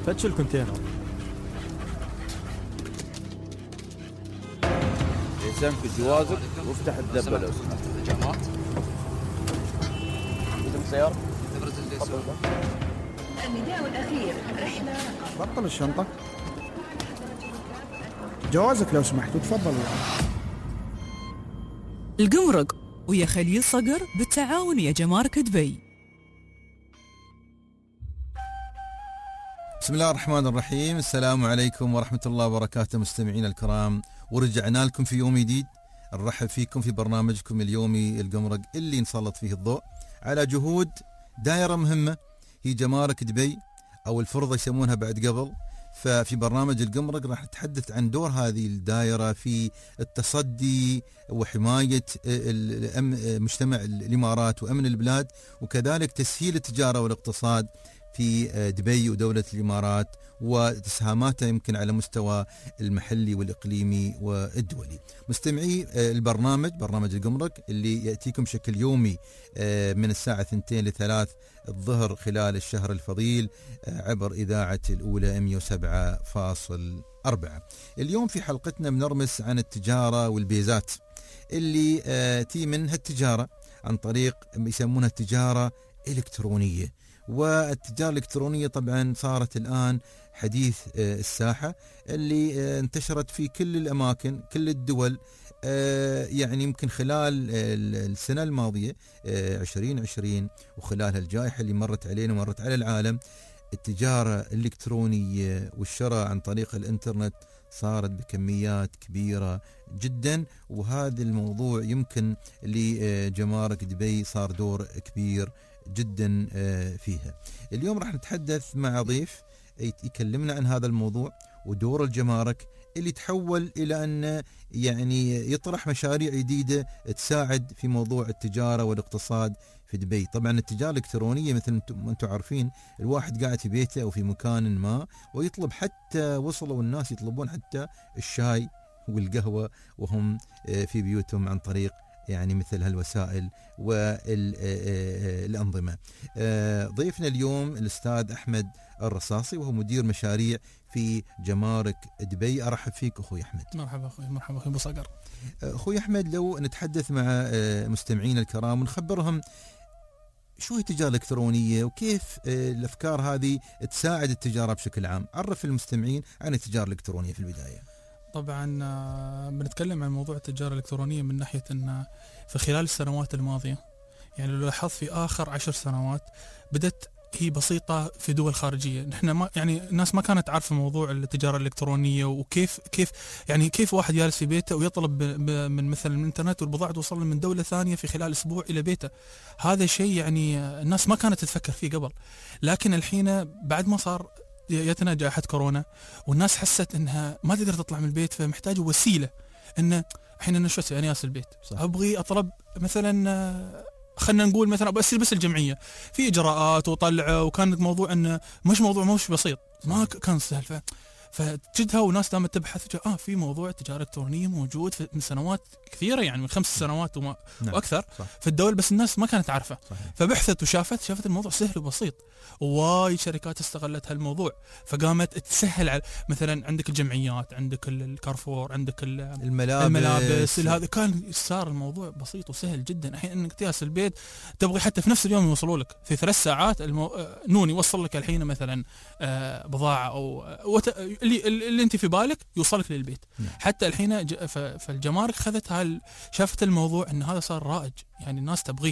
فتش الكونتينر. يسمك جوازك وافتح الدبة لو سمحت. جامعات سيارة النداء الأخير رحلة بطل الشنطة، جوازك لو سمحت وتفضل. القمرق ويا خليل صقر بالتعاون يا جمارك دبي. بسم الله الرحمن الرحيم. السلام عليكم ورحمة الله وبركاته مستمعينا الكرام، ورجعنا لكم في يوم جديد نرحب فيكم في برنامجكم اليومي القمرق اللي نسلط فيه الضوء على جهود دائرة مهمة هي جمارك دبي أو الفرضة يسمونها بعد قبل. ففي برنامج القمرق راح نتحدث عن دور هذه الدائرة في التصدي وحماية مجتمع الإمارات وأمن البلاد، وكذلك تسهيل التجارة والاقتصاد في دبي ودولة الإمارات وتسهاماتها يمكن على مستوى المحلي والإقليمي والدولي. مستمعي البرنامج، برنامج القمرق اللي يأتيكم بشكل يومي من الساعة 2 ل 3 الظهر خلال الشهر الفضيل عبر إذاعة الأولى 107.4. اليوم في حلقتنا بنرمس عن التجارة والبيزات اللي تي منها التجارة عن طريق يسمونها التجارة إلكترونية. والتجارة الإلكترونية طبعا صارت الآن حديث الساحة اللي انتشرت في كل الأماكن كل الدول. يعني يمكن خلال السنة الماضية 2020 وخلال الجائحة اللي مرت علينا ومرت على العالم، التجارة الإلكترونية والشراء عن طريق الإنترنت صارت بكميات كبيرة جدا، وهذا الموضوع يمكن لجمارك دبي صار دور كبير جدا فيها. اليوم راح نتحدث مع ضيف يكلمنا عن هذا الموضوع ودور الجمارك اللي تحول إلى أن يعني يطرح مشاريع جديدة تساعد في موضوع التجارة والاقتصاد في دبي. طبعا التجارة الإلكترونية مثل ما أنتم عارفين الواحد قاعد في بيته أو في مكان ما ويطلب، حتى وصلوا الناس يطلبون حتى الشاي والقهوة وهم في بيوتهم عن طريق يعني مثل هالوسائل والأنظمة. ضيفنا اليوم الأستاذ أحمد الرصاصي وهو مدير مشاريع في جمارك دبي. أرحب فيك أخوي أحمد. مرحبا أخوي. مرحبا أخوي بصقر. أخوي أحمد، لو نتحدث مع مستمعين الكرام ونخبرهم شو هي التجارة الإلكترونية وكيف الأفكار هذه تساعد التجارة بشكل عام. عرف المستمعين عن التجارة الإلكترونية في البداية. طبعا بنتكلم عن موضوع التجارة الإلكترونية من ناحية أن في خلال السنوات الماضية، يعني لو لاحظت في آخر 10 سنوات بدأت هي بسيطة في دول خارجية. نحن ما يعني الناس ما كانت عارفة موضوع التجارة الإلكترونية وكيف كيف واحد جالس في بيته ويطلب من مثلا الإنترنت والبضاعة توصل من دولة ثانية في خلال أسبوع إلى بيته. هذا شيء يعني الناس ما كانت تفكر فيه قبل، لكن الحين بعد ما صار جاتنا جائحة كورونا والناس حست انها ما تقدر تطلع من البيت، فمحتاجة وسيلة ان الحين انا شو اسوي؟ انا جالس البيت صح. ابغي اطلب مثلا خلينا نقول مثلا ابغى اسير بس الجمعية في اجراءات وطلعه، وكان موضوع انه مش بسيط، ما كان سهل. فتجدها وناس دامت تبحث في موضوع تجارة إلكترونية موجود من سنوات كثيرة، يعني من 5 سنوات وأكثر في الدول، بس الناس ما كانت عارفة. فبحثت وشافت الموضوع سهل وبسيط، ووايد شركات استغلت هالموضوع فقامت تسهل على مثلا عندك الجمعيات، عندك الكارفور، عندك الملابس هذا كان صار الموضوع بسيط وسهل جدا. الحين انك تجلس البيت تبغي حتى في نفس اليوم يوصلوا لك في 3 ساعات نون يوصل لك الحين مثلا بضاعة أو اللي انت في بالك يوصلك للبيت. حتى الحين فالجمارك خذت شافت الموضوع ان هذا صار رائج، يعني الناس تبغيه.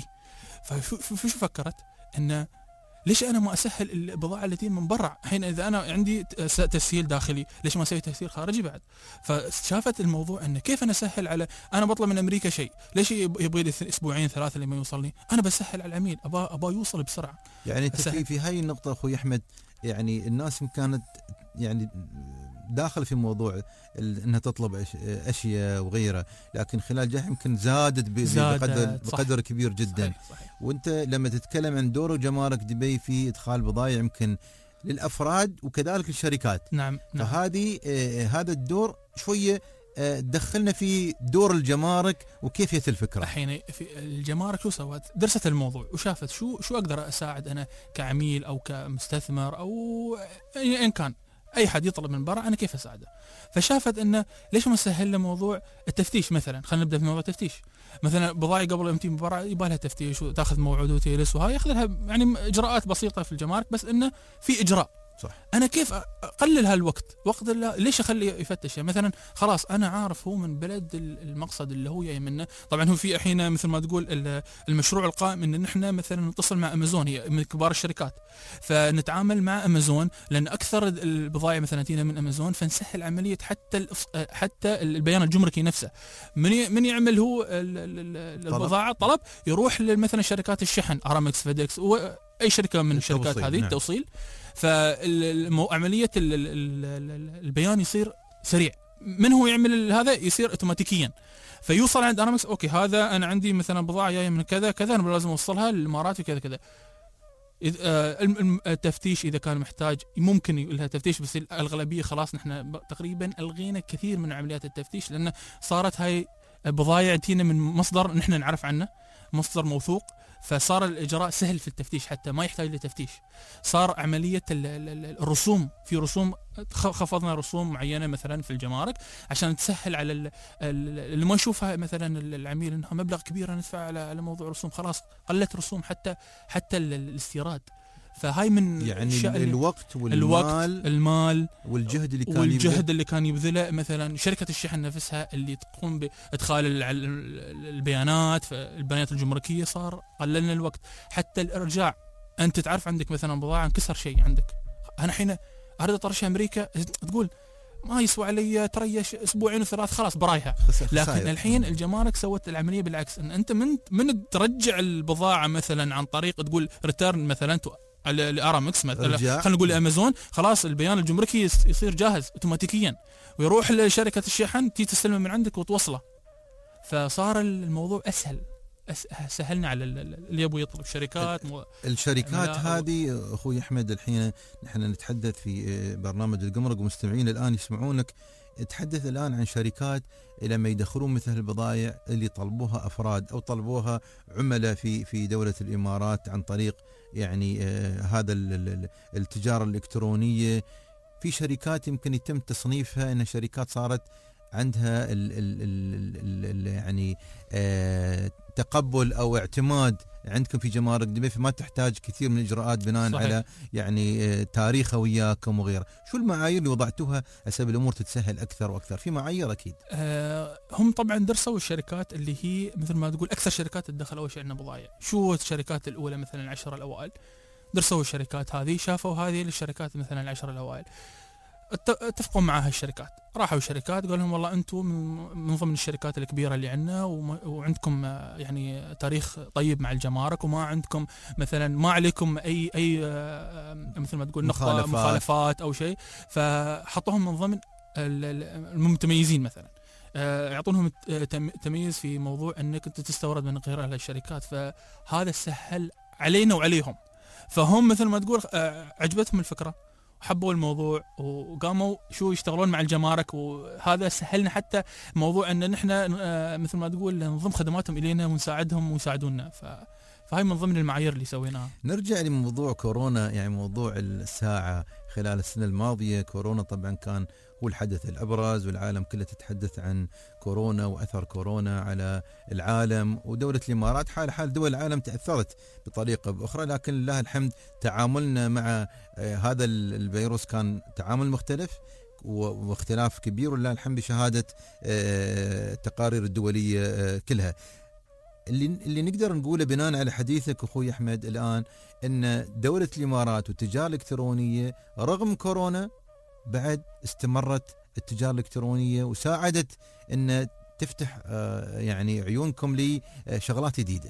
فشو فكرت انه ليش انا ما اسهل البضاعه التي من برا؟ الحين اذا انا عندي تسهيل داخلي ليش ما اسوي تسهيل خارجي بعد؟ فشافت الموضوع انه كيف انا اسهل على انا بطلب من امريكا شيء، ليش يبغي لي 2 3 لما يوصلني؟ انا بسهل على العميل، ابغى يوصل بسرعه. يعني انت في هاي النقطه اخوي احمد، يعني الناس كانت يعني داخل في موضوع انها تطلب اشياء وغيرها، لكن خلال جائحة يمكن زادت بقدر كبير جدا. صحيح. وانت لما تتكلم عن دور جمارك دبي في ادخال بضائع يمكن للافراد وكذلك للشركات. نعم. فهذه هذا الدور شويه دخلنا في دور الجمارك وكيفية الفكرة. الحين في الجمارك شو سوت؟ درست الموضوع وشافت شو اقدر اساعد انا كعميل او كمستثمر او ان كان اي حد يطلب من برا، انا كيف اساعده؟ فشافت انه ليش ما نسهل له موضوع التفتيش مثلا. خلينا نبدا في موضوع التفتيش. مثلا بضاعه قبل ما تجي من برا يبغى لها تفتيش وتاخذ موعد وتجلس، وهاي ياخذ لها يعني اجراءات بسيطه في الجمارك، بس انه في اجراء. صح. انا كيف اقلل هالوقت؟ ليش اخليه يفتش؟ يعني مثلا خلاص انا عارف هو من بلد المقصد اللي هو جاي منه. طبعا هو في الحين مثل ما تقول المشروع القائم ان نحن مثلا نتصل مع امازون، هي من كبار الشركات، فنتعامل مع امازون لان اكثر البضائع مثلا تجينا من امازون، فنسهل عمليه حتى البيان الجمركي نفسه. من يعمل هو البضاعه طلب يروح مثلا شركات الشحن ارامكس فيدكس واي شركه من الشركات هذه التوصيل. فعملية البيان يصير سريع. من هو يعمل هذا؟ يصير اوتوماتيكيا. فيوصل عند ارامكس، اوكي هذا انا عندي مثلا بضاعه جايه من كذا كذا، انا لازم اوصلها للامارات وكذا كذا. التفتيش اذا كان محتاج ممكن لها تفتيش، بس الاغلبيه خلاص نحن تقريبا الغينا كثير من عمليات التفتيش، لان صارت هاي بضائع تينا من مصدر نحن نعرف عنه، مصدر موثوق، فصار الإجراء سهل في التفتيش، حتى ما يحتاج لتفتيش. صار عملية الرسوم، في رسوم خفضنا رسوم معينة مثلا في الجمارك عشان تسهل على اللي ما يشوفها مثلا العميل انها مبلغ كبير ندفع على موضوع رسوم، خلاص قلت رسوم حتى الاستيراد. فهاي من يعني الوقت المال والجهد اللي كان يبذله مثلا شركة الشحن نفسها اللي تقوم بإدخال البيانات الجمركية. صار قللنا الوقت. حتى الإرجاع، أنت تعرف عندك مثلا بضاعة انكسر شيء عندك، أنا حين أريد أطرشها أمريكا تقول ما يسوى علي تريش أسبوعين وثلاث خلاص برايها. لكن الحين الجمارك سوت العملية بالعكس، أن أنت من ترجع البضاعة مثلا عن طريق تقول ريتيرن مثلا الارامكس مثلا، خلينا نقول امازون، خلاص البيان الجمركي يصير جاهز اوتوماتيكيا ويروح لشركه الشحن تيجي تستلمه من عندك وتوصله. فصار الموضوع اسهل، سهلنا على اللي يبغى يطلب الشركات هذه. اخوي احمد الحين نحن نتحدث في برنامج القمرق ومستمعين الان يسمعونك، تحدث الان عن شركات لما يدخلون مثل البضائع اللي طلبوها افراد او طلبوها عملاء في دوله الامارات عن طريق يعني هذا التجاره الالكترونيه. في شركات يمكن يتم تصنيفها ان شركات صارت عندها يعني تقبل او اعتماد عندكم في جمارك دبي، فما تحتاج كثير من الاجراءات بناء صحيح. على يعني تاريخه وياكم وغيره. شو المعايير اللي وضعتوها حسب الامور تتسهل اكثر واكثر؟ في معايير اكيد. هم طبعا درسوا الشركات اللي هي مثل ما تقول اكثر شركات تدخل اول شيء عندنا بضائع. شو الشركات الاولى مثلا العشر الاوائل؟ درسوا الشركات هذه، شافوا هذه الشركات مثلا العشر الاوائل، اتفقوا مع هالشركات، راحوا الشركات قالوا لهم والله انتم من ضمن الشركات الكبيره اللي عندنا وعندكم يعني تاريخ طيب مع الجمارك، وما عندكم مثلا ما عليكم اي مثل ما تقول مخالفات او شيء. فحطوهم من ضمن المتميزين مثلا، يعطونهم تمييز في موضوع انك انت تستورد من غير هالشركات. فهذا سهل علينا وعليهم. فهم مثل ما تقول عجبتهم الفكره وحبوا الموضوع وقاموا يشتغلون مع الجمارك، وهذا سهلنا حتى موضوع ان نحن مثل ما تقول ننظم خدماتهم الينا ونساعدهم ويساعدونا. فهي من ضمن المعايير اللي سويناها. نرجع لموضوع كورونا، يعني موضوع الساعة خلال السنة الماضية. كورونا طبعا كان هو الحدث الأبرز، والعالم كله تتحدث عن كورونا وأثر كورونا على العالم، ودولة الإمارات حال دول العالم تأثرت بطريقة بأخرى، لكن لله الحمد تعاملنا مع هذا الفيروس كان تعامل مختلف واختلاف كبير، ولله الحمد بشهادة التقارير الدولية كلها. اللي نقدر نقوله بناء على حديثك أخوي أحمد الآن، أن دولة الإمارات والتجارة الإلكترونية رغم كورونا بعد استمرت التجارة الإلكترونية وساعدت أن تفتح يعني عيونكم لشغلات جديدة.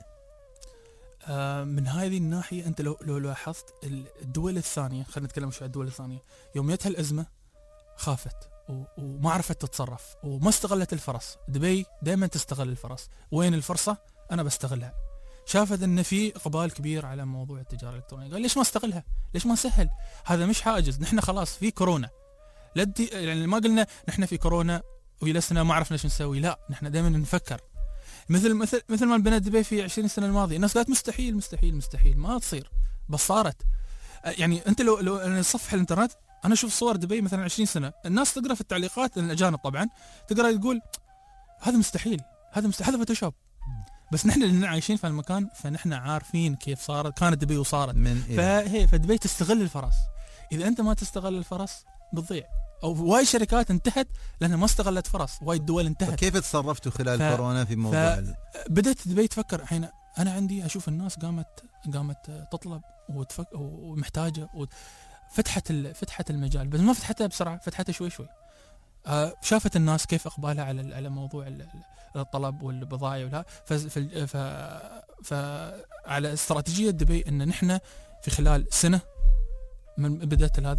من هذه الناحية أنت لو لاحظت الدول الثانية، خلينا نتكلم شوي عن الدول الثانية، يوم جتها الأزمة خافت وما عرفت تتصرف وما استغلت الفرص. دبي دائما تستغل الفرص، وين الفرصة أنا بستغلها. شافت ان في اقبال كبير على موضوع التجاره الالكترونيه، قال ليش ما استغلها؟ ليش ما نسهل؟ هذا مش حاجز، نحن خلاص في كورونا، يعني ما قلنا نحن في كورونا ويلسنا ما عرفنا شو نسوي. لا، نحن دائما نفكر مثل ما بنينا دبي في 20 سنه الماضيه. الناس قالت مستحيل مستحيل مستحيل ما تصير، بس صارت. يعني انت لو نصفح الانترنت، انا اشوف صور دبي مثلا 20 سنه، الناس تقرا في التعليقات، الاجانب طبعا تقرا تقول هذا مستحيل، هذا فوتوشوب. بس نحن اللي عايشين في المكان، فنحن عارفين كيف صارت، كانت دبي وصارت. فدبي تستغل الفرص. اذا انت ما تستغل الفرص بتضيع. او وايد شركات انتهت لانها ما استغلت فرص، وايد دول انتهت. كيف تصرفتوا خلال كورونا في موضوع بدأت دبي تفكر الحين. انا عندي اشوف الناس قامت تطلب ومحتاجه فتحت المجال، بس ما فتحتها بسرعه، فتحتها شوي شوي. شافت الناس كيف اقبالها على موضوع الطلب والبضائع فعلى استراتيجيه دبي ان نحن في خلال سنه من بدات هذا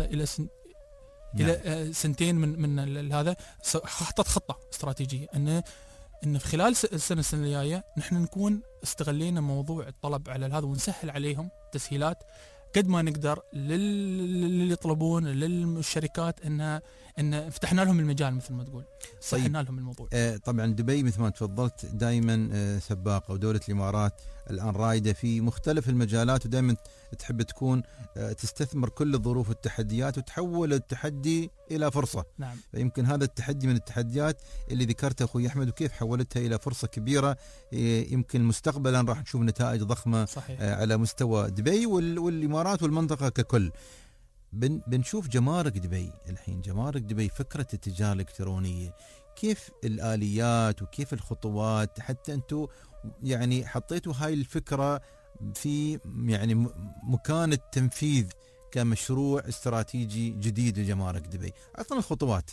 الى سنتين من هذا، حطت خطه استراتيجيه ان في خلال السنه الجايه نحن نكون استغلينا موضوع الطلب على هذا، ونسهل عليهم تسهيلات قد ما نقدر للي يطلبون، للشركات، ان فتحنا لهم المجال مثل ما تقول، سهلنا لهم الموضوع. طبعا دبي مثل ما تفضلت دائما سباقه، ودوله الامارات الان رايده في مختلف المجالات، ودائما تحب تكون تستثمر كل الظروف والتحديات وتحول التحدي الى فرصه. نعم. فيمكن هذا التحدي من التحديات اللي ذكرته اخوي احمد، وكيف حولتها الى فرصه كبيره. يمكن مستقبلا راح نشوف نتائج ضخمه. صحيح. على مستوى دبي والامارات والمنطقه ككل. بنشوف جمارك دبي الحين، جمارك دبي فكره التجاره الالكترونيه، كيف الاليات وكيف الخطوات حتى انتم يعني حطيتوا هاي الفكره في يعني مكان التنفيذ كمشروع استراتيجي جديد لجمارك دبي. اصلا الخطوات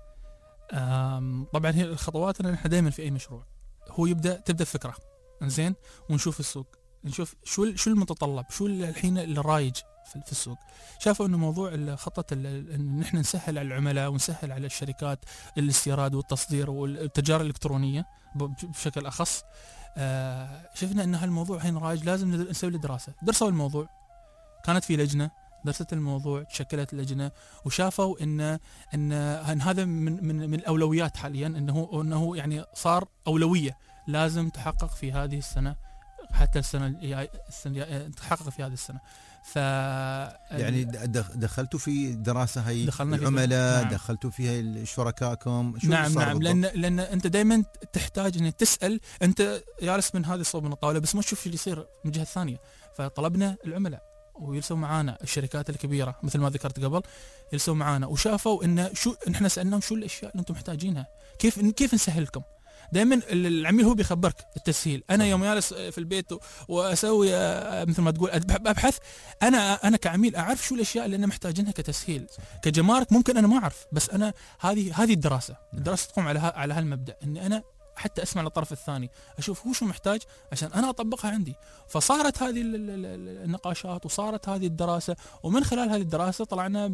طبعا هي الخطوات ان احنا دائما في اي مشروع هو تبدا فكره زين، ونشوف السوق، نشوف شو المتطلب، شو الحين الرايج في السوق. شافوا انه موضوع خطه ان نحن نسهل على العملاء ونسهل على الشركات الاستيراد والتصدير والتجاره الالكترونيه بشكل اخص. شفنا ان هالموضوع الحين رايج، لازم نسوي له دراسه. درسوا الموضوع، كانت في لجنه درست الموضوع، تشكلت لجنه، وشافوا ان هذا من الاولويات حاليا، انه يعني صار اولويه لازم تحقق في هذه السنه، حتى السنه الجايه تحقق في هذه السنه. يعني دخلتوا في دراسه هي العملاء؟ نعم. دخلتوا فيها شركائكم؟ نعم لان انت دائما تحتاج ان تسال، انت جالس من هذه الصوب من الطاوله بس ما تشوف شو اللي يصير من الجهه الثانيه. فطلبنا العملاء ويجلسوا معانا، الشركات الكبيره مثل ما ذكرت قبل يجلسوا معانا، وشافوا ان نحن سالناهم شو الاشياء اللي انتم محتاجينها، كيف نسهل لكم. دائما العميل هو بيخبرك التسهيل. انا يوم جالس في البيت واسوي مثل ما تقول ابحث، انا كعميل اعرف شو الاشياء اللي انا محتاجينها كتسهيل. كجمارك ممكن انا ما اعرف، بس انا هذه الدراسه تقوم على هالمبدا، اني انا حتى اسمع للطرف الثاني، اشوف هو شو محتاج عشان انا اطبقها عندي. فصارت هذه النقاشات وصارت هذه الدراسه، ومن خلال هذه الدراسه طلعنا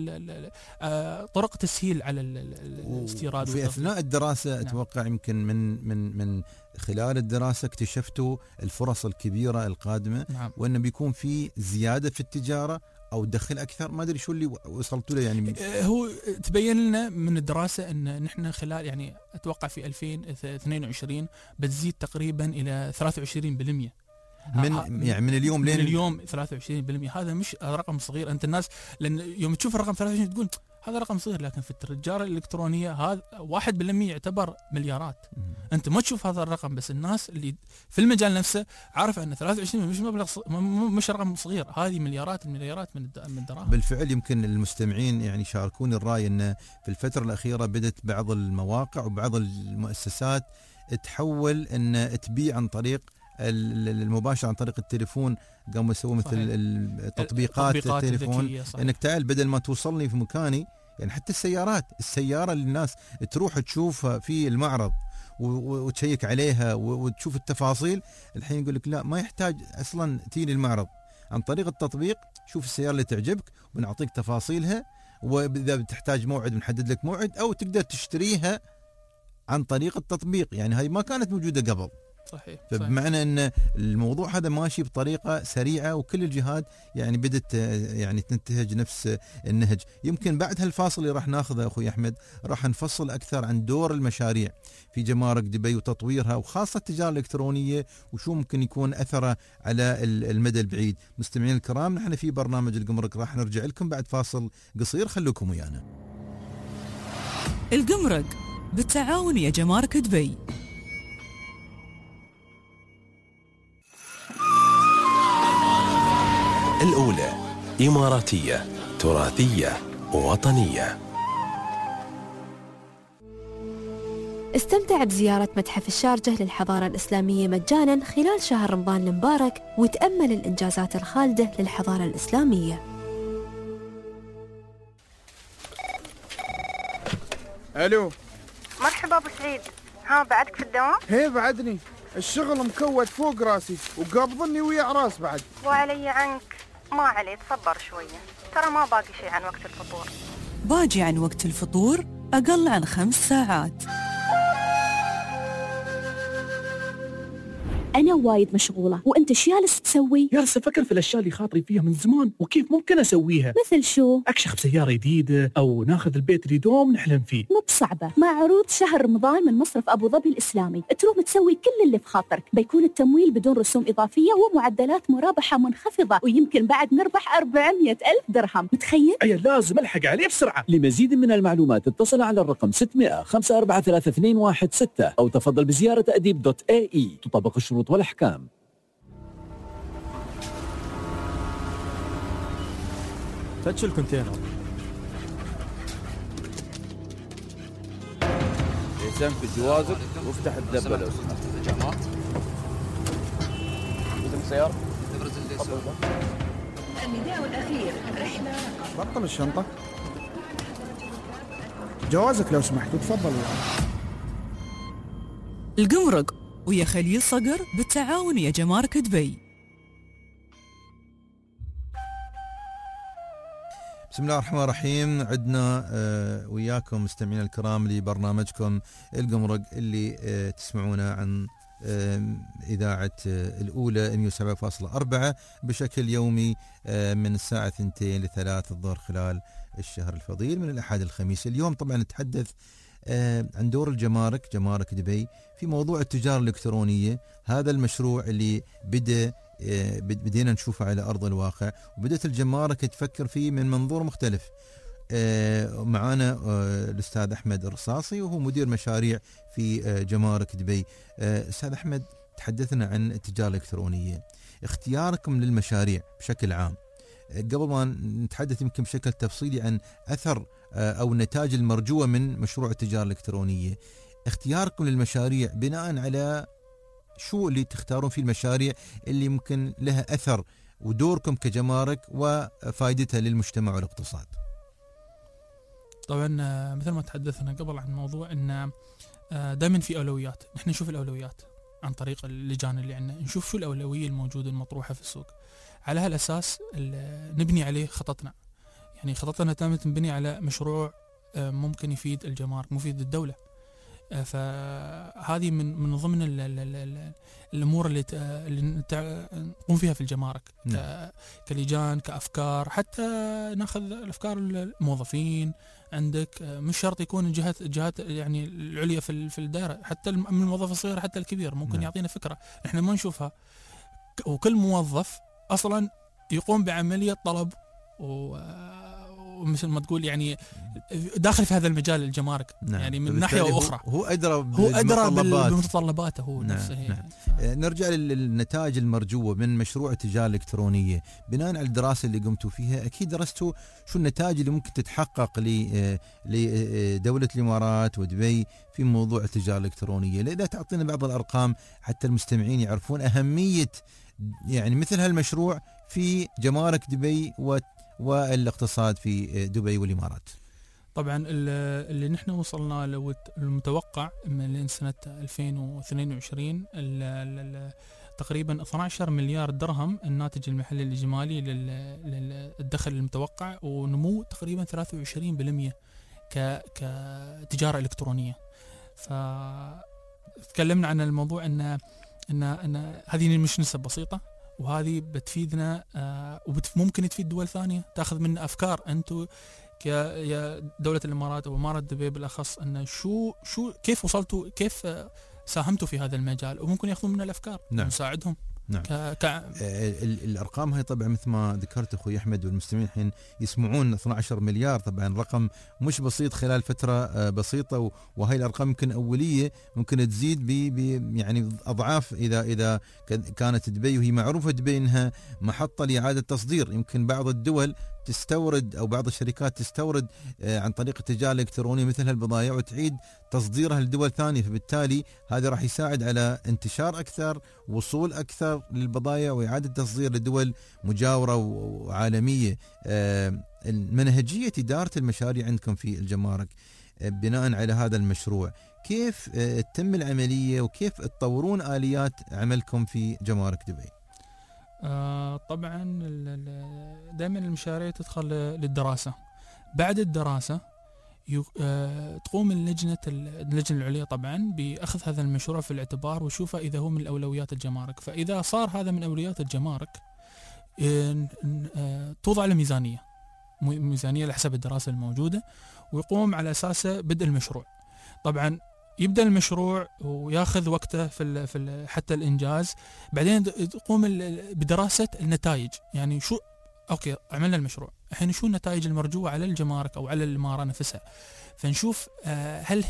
بطرق تسهيل على الاستيراد. في اثناء الدراسه نعم. اتوقع يمكن من خلال الدراسه اكتشفتوا الفرص الكبيره القادمه. نعم. وانه بيكون في زياده في التجاره او دخل اكثر، ما ادري شو اللي وصلتوا له. يعني هو تبين لنا من الدراسه ان نحن خلال يعني اتوقع في 2022 بتزيد تقريبا الى 23%. من اليوم لين اليوم 23%. هذا مش رقم صغير. انت الناس لان يوم تشوف الرقم 23 تقول هذا رقم صغير، لكن في التجاره الالكترونيه هذا 1% يعتبر مليارات. انت ما تشوف هذا الرقم، بس الناس اللي في المجال نفسه عارفه ان 23 مش مبلغ مش رقم صغير، هذه مليارات من الدراهم. بالفعل يمكن المستمعين يعني شاركوني الراي ان في الفتره الاخيره بدات بعض المواقع وبعض المؤسسات تحول ان تبيع عن طريق المباشر، عن طريق التليفون. قاموا يسوون مثل التطبيقات التليفون، انك تعال بدل ما توصلني في مكاني. يعني حتى السياره اللي الناس تروح تشوفها في المعرض وتشيك عليها وتشوف التفاصيل، الحين يقول لك لا، ما يحتاج اصلا تيجي المعرض، عن طريق التطبيق شوف السياره اللي تعجبك ونعطيك تفاصيلها، واذا بتحتاج موعد بنحدد لك موعد، او تقدر تشتريها عن طريق التطبيق. يعني هاي ما كانت موجوده قبل. صحيح. فبمعنى ان الموضوع هذا ماشي بطريقه سريعه، وكل الجهات يعني بدت يعني تنتهج نفس النهج. يمكن بعد هالفاصل اللي راح ناخذه اخوي احمد راح نفصل اكثر عن دور المشاريع في جمارك دبي وتطويرها، وخاصه التجاره الالكترونيه، وشو ممكن يكون اثره على المدى البعيد. مستمعين الكرام، نحن في برنامج الجمرك راح نرجع لكم بعد فاصل قصير، خلوكم ويانا. الجمرك بالتعاون يا جمارك دبي. الأولى إماراتية تراثية وطنية. استمتع بزيارة متحف الشارجة للحضارة الإسلامية مجاناً خلال شهر رمضان المبارك، وتأمل الإنجازات الخالدة للحضارة الإسلامية. الو، مرحبا ابو سعيد، ها بعدك في الدوام؟ هي بعدني الشغل مكود فوق راسي وقابضني ويا عراس بعد. وعلي عنك، ما عليه، تصبر شوية، ترى ما باقي شيء عن وقت الفطور. باجي عن وقت الفطور أقل عن 5 ساعات. أنا وايد مشغولة، وأنت شو جالس تسوي؟ جالس أفكر في الأشياء اللي خاطري فيها من زمان وكيف ممكن أسويها. مثل شو؟ أكشخ بسيارة جديدة أو ناخذ البيت اللي دوم نحلم فيه. مو بصعبة، مع عروض شهر رمضان من مصرف أبو ظبي الإسلامي تروح تسوي كل اللي في خاطرك. بيكون التمويل بدون رسوم إضافية ومعدلات مرابحة منخفضة، ويمكن بعد نربح 400,000 درهم. متخيل؟ أي لازم ألحق عليه بسرعة. لمزيد من المعلومات اتصل على الرقم 600-543-216 أو تفضل بزيارة أديب.ae. تطبق الشروط والأحكام. فتش الكونتينر. يسام في جوازك وافتح الدبة لو سمحت. النداء الأخير، رحلة بطل الشنطة. جوازك لو سمحت وتفضل. الجمرك ويا خليل صقر بالتعاون يا جمارك دبي. بسم الله الرحمن الرحيم. عدنا وياكم مستمعينا الكرام لبرنامجكم الجمرك اللي تسمعونه عن إذاعة الأولى 107.4 بشكل يومي من الساعة 2 ل 3 الظهر خلال الشهر الفضيل من الأحد الخميس. اليوم طبعا نتحدث عن دور جمارك دبي في موضوع التجارة الإلكترونية. هذا المشروع اللي بدينا نشوفه على أرض الواقع، وبدأت الجمارك تفكر فيه من منظور مختلف. معانا الأستاذ أحمد الرصاصي وهو مدير مشاريع في جمارك دبي. أستاذ أحمد، تحدثنا عن التجارة الإلكترونية، اختياركم للمشاريع بشكل عام. قبل ما نتحدث يمكن بشكل تفصيلي عن أثر أو النتائج المرجوة من مشروع التجارة الإلكترونية، اختياركم للمشاريع بناء على شو اللي تختارون فيه المشاريع اللي ممكن لها أثر، ودوركم كجمارك وفائدتها للمجتمع والاقتصاد؟ طبعا مثل ما تحدثنا قبل عن موضوع ان دائما في أولويات. نحن نشوف الأولويات عن طريق اللجان اللي عندنا، نشوف شو الأولوية الموجودة المطروحة في السوق، على هالأساس نبني عليه خططنا. يعني خططنا دائما تنبني على مشروع ممكن يفيد الجمارك، مفيد الدولة. فهذه من ضمن الأمور اللي نقوم فيها في الجمارك كلجان، كأفكار، حتى ناخذ الأفكار الموظفين عندك. مش شرط يكون الجهات يعني العليا في الدائرة، حتى من الموظف الصغير حتى الكبير ممكن يعطينا فكرة احنا ما نشوفها. وكل موظف أصلا يقوم بعملية طلب ومثل ما تقول يعني داخل في هذا المجال الجمارك. يعني من ناحية أخرى هو أدرى بمتطلباته هو نفسه. نعم. نرجع للنتائج المرجوة من مشروع التجارة الإلكترونية. بناء على الدراسة اللي قمتوا فيها أكيد درستوا شو النتائج اللي ممكن تتحقق لدولة الإمارات ودبي في موضوع التجارة الإلكترونية. لذا تعطينا بعض الأرقام حتى المستمعين يعرفون أهمية يعني مثل هالمشروع في جمارك دبي والاقتصاد في دبي والإمارات. طبعا اللي نحن وصلنا له المتوقع من سنة 2022 تقريبا 12 مليار درهم الناتج المحلي الإجمالي للدخل المتوقع، ونمو تقريبا 23% كتجارة إلكترونية. فتكلمنا عن الموضوع أن ان هذه مش نسب بسيطه، وهذه بتفيدنا وممكن تفيد دول ثانيه تاخذ منا افكار. انتم يا دوله الامارات او اماره دبي بالاخص، ان شو كيف وصلتوا، كيف ساهمتوا في هذا المجال، وممكن ياخذون منا الافكار. نعم. نساعدهم. نعم. الارقام هاي طبعا مثل ما ذكرت اخوي احمد، والمستمعين الحين يسمعون 12 مليار، طبعا رقم مش بسيط خلال فتره بسيطه، وهي الارقام يمكن اوليه، ممكن تزيد يعني اضعاف اذا كانت دبي، وهي معروفه دبي انها محطه لاعاده تصدير. يمكن بعض الدول تستورد او بعض الشركات تستورد عن طريق التجاره الالكترونيه مثل هالبضائع وتعيد تصديرها لدول ثانيه، فبالتالي هذا راح يساعد على انتشار اكثر، وصول اكثر للبضائع، واعاده تصدير لدول مجاوره وعالميه. منهجيه اداره المشاريع عندكم في الجمارك بناء على هذا المشروع، كيف تتم العمليه وكيف تطورون اليات عملكم في جمارك دبي؟ طبعا دائما المشاريع تدخل للدراسة. بعد الدراسة تقوم اللجنة العليا طبعا بأخذ هذا المشروع في الاعتبار وشوفه إذا هو من أولويات الجمارك. فإذا صار هذا من أولويات الجمارك توضع له ميزانية لحسب الدراسة الموجودة، ويقوم على أساسه بدء المشروع. طبعا يبدأ المشروع وياخذ وقته في حتى الإنجاز. بعدين تقوم بدراسة النتائج، يعني شو أوكي عملنا المشروع، الحين شو النتائج المرجوة على الجمارك أو على الإمارة نفسها، فنشوف هل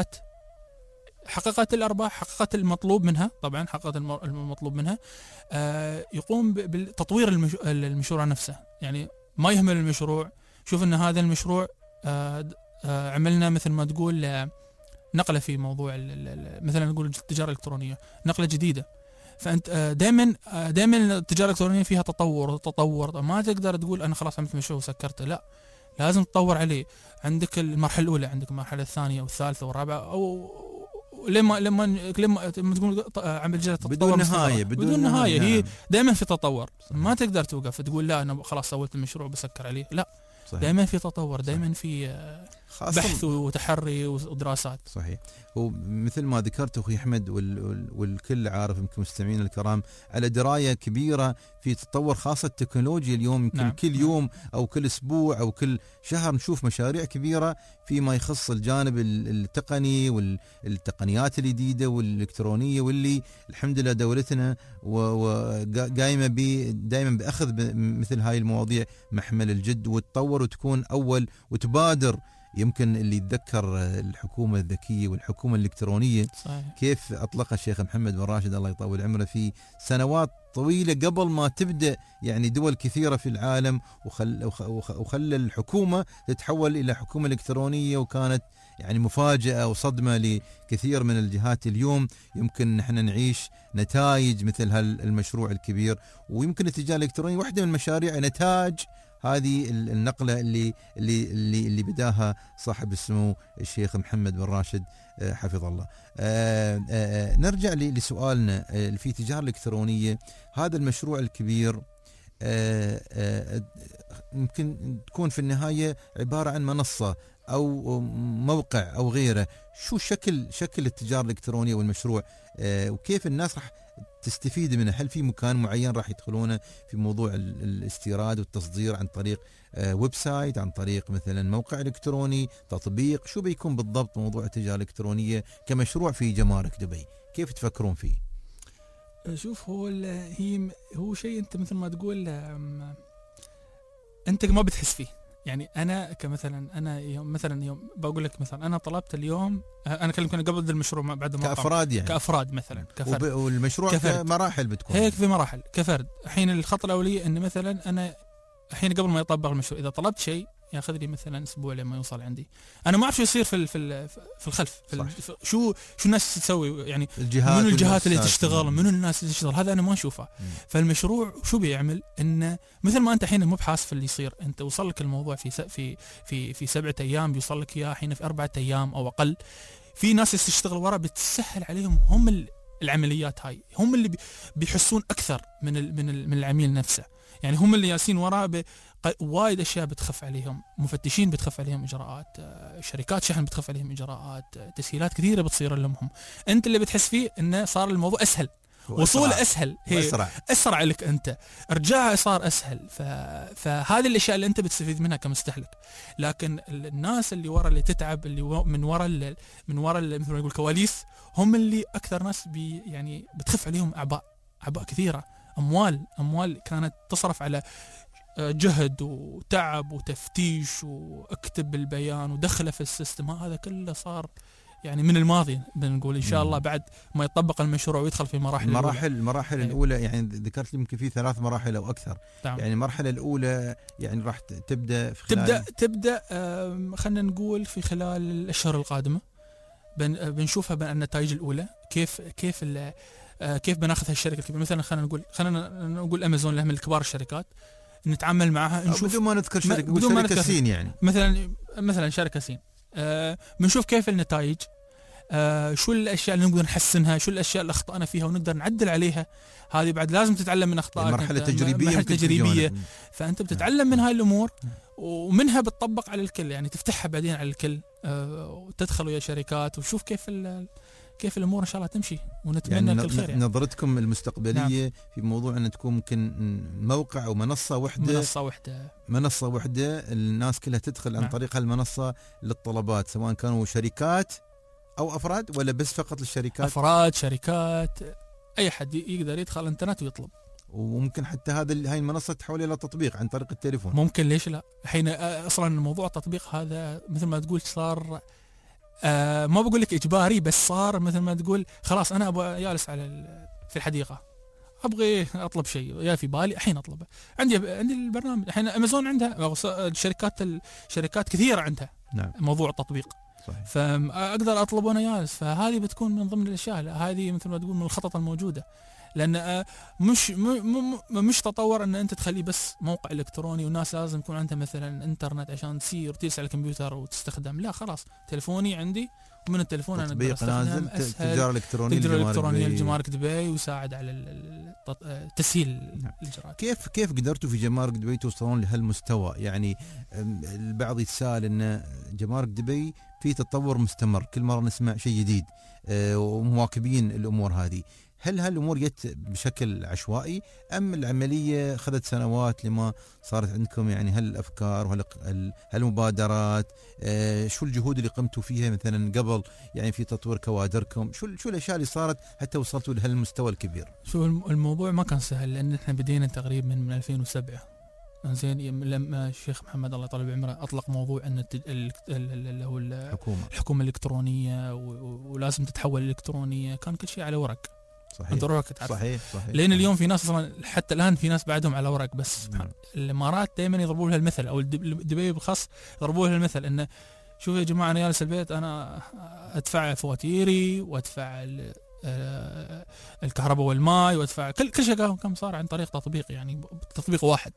حققت الأرباح، حققت المطلوب منها. طبعا حققت المطلوب منها. يقوم بتطوير المشروع نفسه، يعني ما يهمل المشروع. شوف أن هذا المشروع عملنا مثل ما تقول نقلة في موضوع مثلا نقول التجارة الإلكترونية، نقلة جديدة. فأنت دائما التجارة الإلكترونية فيها تطور. ما تقدر تقول أنا خلاص عملت مشروع وسكرته، لا، لازم تطور عليه. عندك المرحلة الأولى، عندك المرحلة الثانية والثالثة والرابعة، أو لما تقول عمل جديد بدون نهاية. هي دائما في تطور. ما تقدر توقف تقول لا أنا خلاص سويت المشروع بسكر عليه، لا. دائما في تطور، دائما في بحث وتحري ودراسات. صحيح. ومثل ما ذكرت اخوي احمد، والكل عارف، يمكن مستمعينا الكرام على درايه كبيره في تطور خاصه التكنولوجيا اليوم. يمكن كل يوم او كل اسبوع او كل شهر نشوف مشاريع كبيره فيما يخص الجانب التقني والتقنيات الجديده والالكترونيه، واللي الحمد لله دولتنا وقايمه دائما باخذ مثل هاي المواضيع محمل الجد، وتطور وتكون اول وتبادر. يمكن اللي يتذكر الحكومة الذكية والحكومة الإلكترونية، صحيح. كيف أطلق الشيخ محمد بن راشد الله يطول عمره في سنوات طويلة قبل ما تبدأ يعني دول كثيرة في العالم، وخلى الحكومة تتحول إلى حكومة إلكترونية، وكانت يعني مفاجأة وصدمة لكثير من الجهات. اليوم يمكن نحن نعيش نتائج مثل هالمشروع الكبير، ويمكن التجارة الإلكترونية واحدة من مشاريع نتاج هذه النقلة اللي بداها صاحب السمو الشيخ محمد بن راشد حفظ الله. نرجع لسؤالنا في التجارة الإلكترونية. هذا المشروع الكبير يمكن تكون في النهاية عبارة عن منصة أو موقع أو غيره. شو شكل التجارة الإلكترونية والمشروع، وكيف الناس راح تستفيد منه؟ هل في مكان معين راح يدخلونه في موضوع الاستيراد والتصدير عن طريق ويب سايت، عن طريق مثلا موقع إلكتروني، تطبيق؟ شو بيكون بالضبط موضوع التجارة الإلكترونية كمشروع في جمارك دبي؟ كيف تفكرون فيه؟ شوف، هو شيء انت مثل ما تقول انت ما بتحس فيه. يعني انا كمثلا انا يوم بقول لك مثلا انا طلبت اليوم، انا اكلمك قبل المشروع بعد ما كافراد، يعني كافراد مثلا كفرد، والمشروع كمراحل بتكون هيك في مراحل كفرد. الحين الخطوه الاوليه ان مثلا انا الحين قبل ما يطبق المشروع اذا طلبت شيء ياخذ لي مثلا اسبوع لما يوصل عندي. انا ما اعرف شو يصير في الخلف، شو الناس تسوي، يعني من الجهات اللي تشتغل، من الناس اللي تشتغل، هذا انا ما اشوفه. فالمشروع شو بيعمل؟ انه مثل ما انت الحين مو بحاس في اللي يصير، انت وصل لك الموضوع في 7 ايام، بيوصل لك اياه الحين في 4 ايام او اقل. في ناس تشتغل ورا بتسهل عليهم، هم العمليات هاي هم اللي بيحسون اكثر من العميل نفسه. يعني هم اللي ياسين وراء وايد اشياء بتخف عليهم، مفتشين بتخف عليهم اجراءات، شركات شحن بتخف عليهم اجراءات، تسهيلات كثيره بتصير لهم. انت اللي بتحس فيه انه صار الموضوع اسهل، وصوله اسهل، هي اسرع لك انت، ارجاعها صار اسهل. فهذه الاشياء اللي انت بتستفيد منها كمستهلك. لكن الناس اللي ورا اللي تتعب، اللي من ورا مثل ما نقول كواليس، هم اللي اكثر ناس يعني بتخف عليهم اعباء كثيره، اموال كانت تصرف على جهد وتعب وتفتيش واكتب البيان ودخله في السيستم. هذا كله صار يعني من الماضي. بنقول ان شاء الله بعد ما يطبق المشروع ويدخل في المراحل الاولى. يعني ذكرت لي يمكن في 3 مراحل او اكثر. يعني المرحله الاولى يعني راح تبدا في خلال خلينا نقول في خلال الاشهر القادمه بنشوفها النتائج الاولى. كيف بناخذ هالشركه الكبيره. مثلا خلينا نقول امازون اللي من كبار الشركات، نتعامل معها نشوف بدون ما نذكر شركه سين. يعني مثلا شركه سين، بنشوف كيف النتائج، شو الاشياء اللي نقدر نحسنها، شو الاشياء اللي اخطأنا فيها ونقدر نعدل عليها. هذه بعد لازم تتعلم من اخطائك. مرحله تجريبيه فانت بتتعلم من هاي الامور ومنها بتطبق على الكل. يعني تفتحها بعدين على الكل، وتدخل ويا شركات وشوف كيف الامور ان شاء الله تمشي، ونتمنى يعني كل خير. يعني نظرتكم المستقبليه في موضوع ان تكون ممكن موقع او منصه وحده الناس كلها تدخل عن طريق هالمنصه للطلبات، سواء كانوا شركات او افراد، ولا بس فقط للشركات؟ افراد، شركات، اي حد يقدر يدخل الانترنت ويطلب. وممكن حتى هاي المنصه تحول الى تطبيق عن طريق التليفون. ممكن، ليش لا؟ الحين اصلا موضوع التطبيق هذا مثل ما تقول صار ما بقول لك اجباري، بس صار مثل ما تقول خلاص انا ابغى جالس في الحديقه ابغى اطلب شيء يا في بالي الحين اطلبه. عندي البرنامج الحين امازون عندها، شركات كثيره عندها موضوع التطبيق. صحيح. فاقدر اطلب وانا جالس. فهذه بتكون من ضمن الاشياء، هذه مثل ما تقول من الخطط الموجوده. لان مش تطور ان انت تخليه بس موقع الكتروني والناس لازم يكون عندها مثلا انترنت عشان تصير وتجلس على الكمبيوتر وتستخدم. لا خلاص، تليفوني عندي ومن التليفون انا اقدر استخدم تجاره الكترونيه لجمارك دبي، ويساعد على تسهيل الاجراءات. كيف قدرتوا في جمارك دبي توصلون لهالمستوى؟ يعني البعض يتساءل ان جمارك دبي في تطور مستمر، كل مره نسمع شيء جديد ومواكبين الامور هذه. هل هالامور جت بشكل عشوائي ام العمليه خذت سنوات لما صارت عندكم يعني هالافكار وهالمبادرات؟ شو الجهود اللي قمتوا فيها مثلا قبل يعني في تطوير كوادركم؟ شو الاشياء اللي صارت حتى وصلتوا لهالمستوى الكبير؟ شو الموضوع ما كان سهل، لان احنا بدينا تقريبا من 2007. زين، لما الشيخ محمد الله يطول بعمره اطلق موضوع ان اللي هو الحكومه الالكترونيه ولازم تتحول الالكترونيه، كان كل شيء على ورق. صحيح. لان اليوم في ناس اصلا حتى الان في ناس بعدهم على ورق بس. الامارات دائما يضربوا لها المثل، او دبي بالخاص يضربوا لها المثل، انه شوفوا يا جماعه انا جالس البيت انا ادفع فواتيري وادفع الكهرباء والماء وادفع كل شيء كم صار عن طريق تطبيق، يعني تطبيق واحد.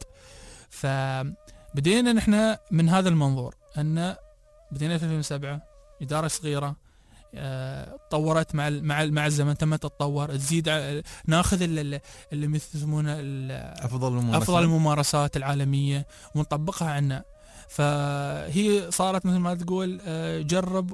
فبدينا نحن من هذا المنظور، ان بدينا في 2007 اداره صغيره، تطورت مع الزمن، تم تتطور تزيد، ناخذ اللي يسمونه افضل الممارسات العالميه ونطبقها عنا. فهي صارت مثل ما تقول جرب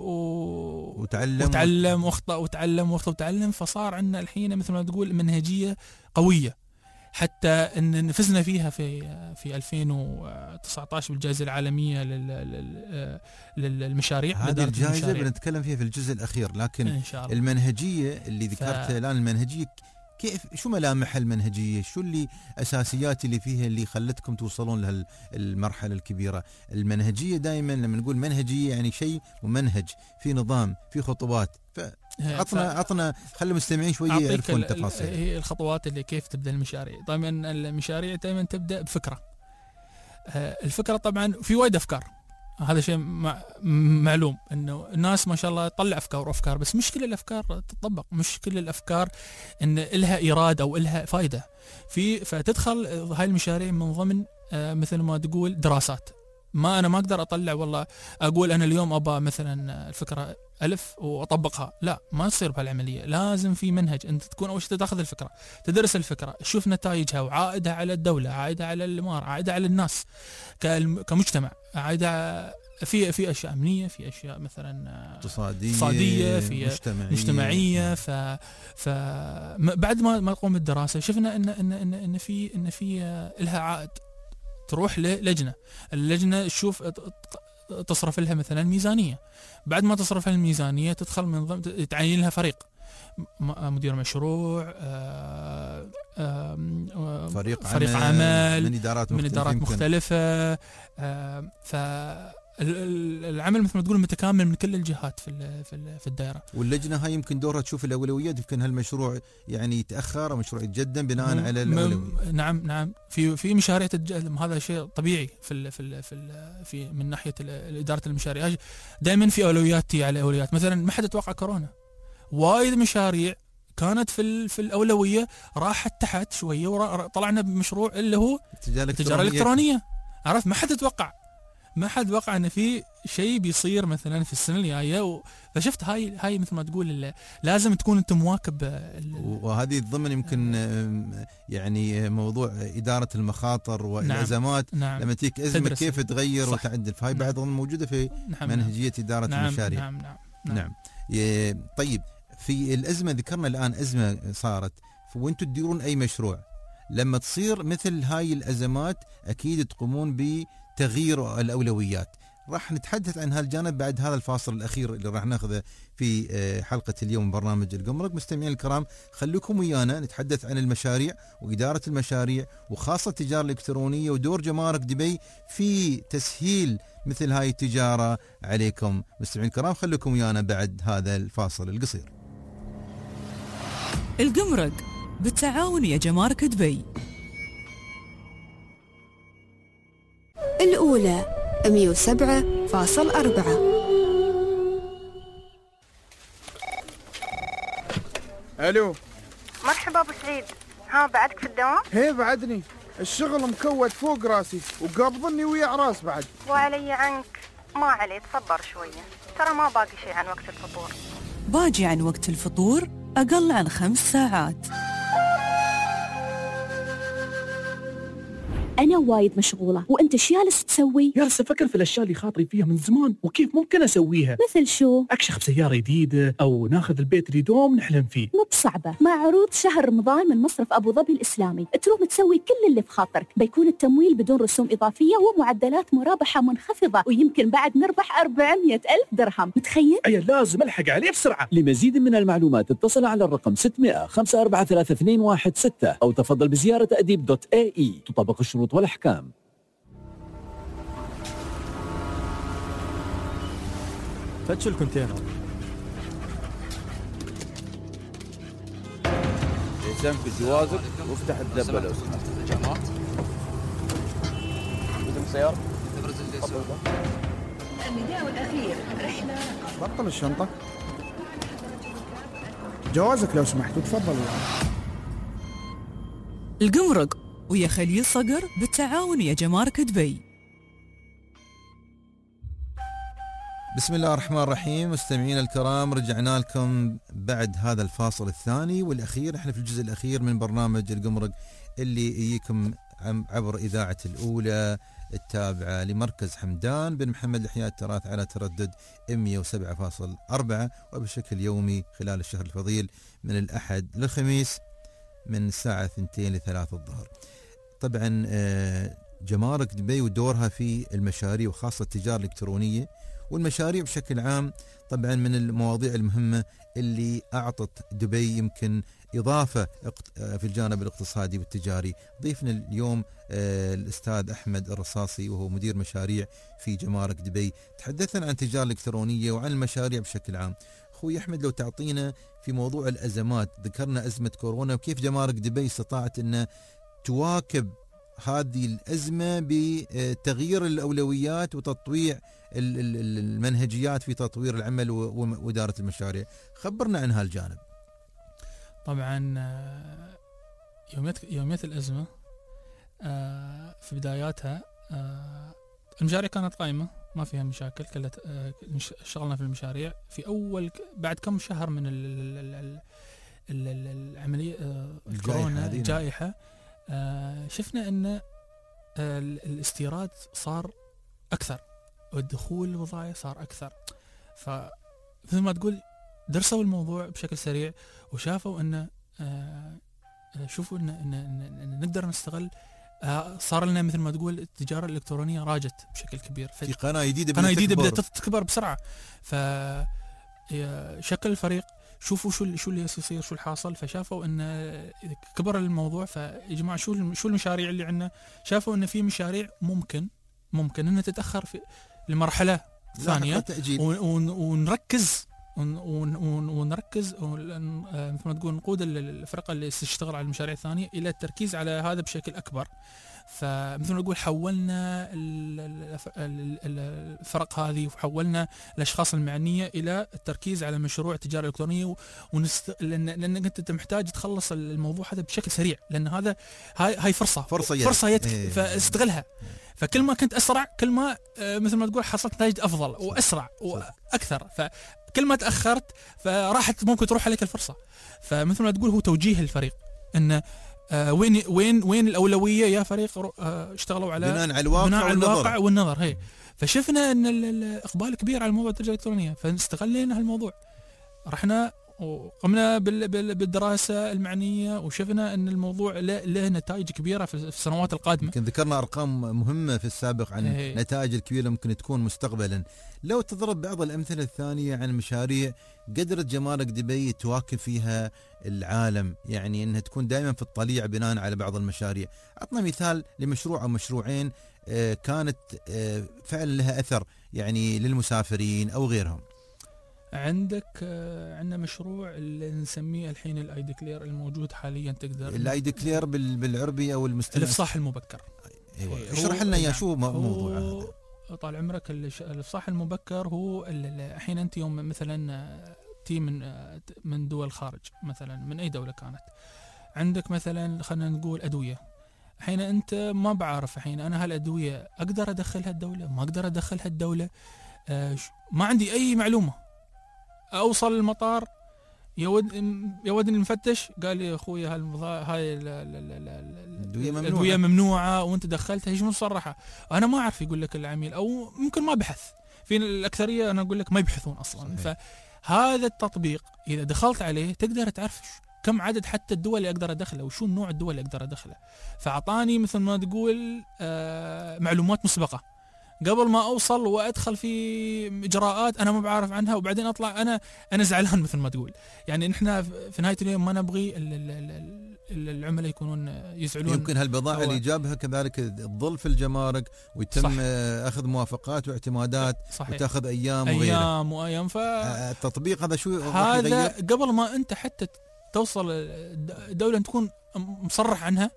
وتعلم واخطأ وتعلم. فصار عندنا الحين مثل ما تقول منهجيه قويه، حتى ان نفزنا فيها في 2019 بالجائزه العالميه للمشاريع. هذه الجائزه بنتكلم فيها في الجزء الاخير، لكن إن شاء الله. المنهجيه اللي ذكرتها الان، المنهجيه كيف، شو ملامح المنهجيه؟ شو اللي اساسيات اللي فيها اللي خلتكم توصلون لهالمرحله الكبيره؟ المنهجيه دائما لما نقول منهجيه يعني شيء ممنهج، في نظام، في خطوات. عطنا خلي المستمعين شويه يعرفون التفاصيل. هي الخطوات اللي كيف تبدا المشاريع. طبعا المشاريع دائما تبدا بفكره. الفكره طبعا في وايد افكار، هذا شيء معلوم، انه الناس ما شاء الله تطلع افكار، بس مش كل الافكار تطبق، مش كل الافكار ان لها ايراد او لها فائده. فتدخل هاي المشاريع من ضمن مثل ما تقول دراسات. انا ما اقدر اطلع والله اقول انا اليوم ابى مثلا الفكره 1000 واطبقها، لا، ما تصير بهالعمليه. لازم في منهج، انت تكون اول شيء تاخذ الفكره، تدرس الفكره، تشوف نتائجها وعائدها على الدوله، عائدها على الاماره، عائدها على الناس كمجتمع، عائدها في اشياء امنيه، في اشياء مثلا اقتصاديه، في مجتمعيه. ف بعد ما تقوم الدراسه شفنا ان في لها عائد، تروح للجنه، اللجنه تشوف تصرف لها مثلا ميزانيه، بعد ما تصرف لها الميزانيه تدخل من ضمن تعين لها فريق، مدير مشروع، فريق عمل من إدارات مختلفة. فالعمل مثل ما تقول متكامل من كل الجهات في الدائرة. واللجنة هاي يمكن دورها تشوف الأولويات، يمكن هالمشروع يعني يتأخر أو مشروع يتجدد بناء على الأولوية. نعم في مشاريع تتجدد، هذا شيء طبيعي في من ناحية إدارة المشاريع. دائما في أولويات على أولويات. مثلا ما حد يتوقع كورونا، وايد مشاريع كانت في الأولوية راحت تحت شوية، وطلعنا بمشروع اللي هو التجارة الإلكترونية. عرفت؟ ما حد يتوقع أن في شيء بيصير مثلا في السنة الجاية. فشفت هاي مثل ما تقول لازم تكون أنت مواكب. وهذه ضمن يمكن يعني موضوع إدارة المخاطر والأزمات. نعم. لما تيك أزمة كيف تغير وتعدل، فهاي بعد موجودة في منهجية إدارة المشاريع. نعم. طيب في الأزمة ذكرنا الآن أزمة صارت، وانتم تديرون أي مشروع لما تصير مثل هاي الأزمات أكيد تقومون بتغيير الأولويات. راح نتحدث عن هالجانب بعد هذا الفاصل الأخير اللي راح ناخذه في حلقة اليوم من برنامج القمرق. مستمعين الكرام، خليكم ويانا نتحدث عن المشاريع وإدارة المشاريع، وخاصة التجارة الإلكترونية ودور جمارك دبي في تسهيل مثل هاي التجارة عليكم. مستمعين الكرام، خليكم ويانا بعد هذا الفاصل القصير. القمرق بالتعاون يا جمارك دبي. الأولى 107.4. الو، مرحبا ابو سعيد، ها بعدك في الدوام؟ هي بعدني، الشغل مكود فوق راسي وقابضني ويا عراس بعد. وعلي عنك، ما علي، تصبر شوية، ترى ما باقي شيء عن وقت الفطور. باجي عن وقت الفطور أقل عن 5 ساعات. أنا وايد مشغولة، وأنت شو جالس تسوي؟ جالس أفكر في الأشياء اللي خاطري فيها من زمان وكيف ممكن أسويها. مثل شو؟ أكشخ بسيارة جديدة أو ناخذ البيت اللي دوم نحلم فيه. مو بصعبة، مع عروض شهر رمضان من مصرف أبو ظبي الإسلامي تروم تسوي كل اللي في خاطرك. بيكون التمويل بدون رسوم إضافية ومعدلات مرابحة منخفضة، ويمكن بعد نربح 400,000 درهم. متخيل؟ أي لازم ألحق عليه بسرعة. لمزيد من المعلومات اتصل على الرقم 600-543-216 أو تفضل بزيارة أديب.ae. تطبق الشروط والأحكام. فتش الكونتينر. التزم بجوازك وافتح الدبة لو سمحت. سيارة. النداء الأخير رحلة. بطل الشنطة. جوازك لو سمحت وتفضل. القمرق ويا خليل صقر بالتعاون يا جمارك دبي. بسم الله الرحمن الرحيم. مستمعين الكرام، رجعنا لكم بعد هذا الفاصل الثاني والأخير. احنا في الجزء الأخير من برنامج القمرق اللي يجيكم عبر إذاعة الأولى التابعة لمركز حمدان بن محمد الحياة التراث على تردد 107.4 وبشكل يومي خلال الشهر الفضيل من الأحد للخميس من الساعة 2 ل3 الظهر. طبعا جمارك دبي ودورها في المشاريع وخاصة التجارة الإلكترونية والمشاريع بشكل عام طبعا من المواضيع المهمة اللي أعطت دبي يمكن إضافة في الجانب الاقتصادي والتجاري. ضيفنا اليوم الأستاذ أحمد الرصاصي وهو مدير مشاريع في جمارك دبي. تحدثنا عن التجارة الإلكترونية وعن المشاريع بشكل عام. أخوي أحمد، لو تعطينا في موضوع الأزمات، ذكرنا أزمة كورونا وكيف جمارك دبي استطاعت أن تواكب هذه الأزمة بتغيير الأولويات وتطويع المنهجيات في تطوير العمل وإدارة المشاريع. خبرنا عن هالجانب. طبعا يومية الأزمة في بداياتها المشاريع كانت قائمة ما فيها مشاكل، كلها اشتغلنا في المشاريع في أول بعد كم شهر من العملية الكورونا الجائحة. شفنا أن الاستيراد صار أكثر، والدخول البضائع صار اكثر. فمثل ما تقول درسوا الموضوع بشكل سريع وشافوا انه شوفوا ان نقدر نستغل. صار لنا مثل ما تقول التجاره الالكترونيه راجت بشكل كبير، في قناه جديده بدات تكبر بسرعه. فشكل الفريق، شوفوا شو اللي يصير، شو الحاصل. فشافوا ان كبر الموضوع، فيا جماعه شو المشاريع اللي عندنا. شافوا ان في مشاريع ممكن انها تتاخر في المرحله الثانيه، ونركز مثل ما تقول نقود الفرقه اللي تشتغل على المشاريع الثانيه الى التركيز على هذا بشكل اكبر. فمثل ما نقول حولنا الفرق هذه وحولنا الاشخاص المعنيه الى التركيز على مشروع التجاره الالكترونيه، لان انت محتاج تخلص الموضوع هذا بشكل سريع، لان هذا هاي فرصه يدك فاستغلها. فكل ما كنت اسرع كل ما مثل ما تقول حصلت نتائج افضل واسرع واكثر. فكل ما تاخرت فراحت ممكن تروح عليك الفرصه. فمثل ما تقول هو توجيه الفريق ان وين الاولويه يا فريق. اشتغلوا على بناء على الواقع والنظر. هي فشفنا ان الاقبال كبير على موضوع التجاره الالكترونيه، فاستغلينا هالموضوع. رحنا وقمنا بالدراسه المعنيه وشفنا ان الموضوع له نتائج كبيره في السنوات القادمه. يمكن ذكرنا ارقام مهمه في السابق عن النتائج الكبيره ممكن تكون مستقبلا. لو تضرب بعض الامثله الثانيه عن مشاريع قدرت جمارك دبي تواكب فيها العالم، يعني انها تكون دائما في الطليعه بناء على بعض المشاريع. عطنا مثال لمشروع او مشروعين كانت فعلا لها اثر يعني للمسافرين او غيرهم. عندنا مشروع اللي نسميه الحين الاي ديكلير الموجود حاليا. تقدر الاي ديكلير بالعربي او المستمع الافصاح المبكر. ايوه اشرح لنا يا شو موضوع هذا. طال عمرك الافصاح المبكر هو الحين انت يوم مثلا تي من دول خارج، مثلا من اي دوله كانت، عندك مثلا خلينا نقول ادويه. الحين انت ما بعرف الحين انا هالادويه اقدر ادخلها الدوله ما اقدر ادخلها الدوله، ما عندي اي معلومه. اوصل المطار يا ود المفتش قال لي اخوي هاي الادويه ممنوعه وانت دخلتها، ايش مصرحه؟ انا ما اعرف يقول لك العميل، او ممكن ما بحث. في الاكثريه انا اقول لك ما يبحثون اصلا. فهذا التطبيق اذا دخلت عليه تقدر تعرف كم عدد حتى الدول اللي اقدر ادخلها وشو النوع الدول اللي اقدر ادخلها. فاعطاني مثل ما تقول معلومات مسبقه قبل ما اوصل وادخل في اجراءات انا ما بعرف عنها، وبعدين اطلع انا زعلان مثل ما تقول. يعني نحن في نهايه اليوم ما نبغي العملاء يكونون يزعلون. يمكن هالبضاعه اللي جابها كذلك تظل في الجمارك ويتم اخذ موافقات واعتمادات وتاخذ ايام وايام. فالتطبيق هذا شو هذا قبل ما انت حتى توصل الدوله تكون مصرح عنها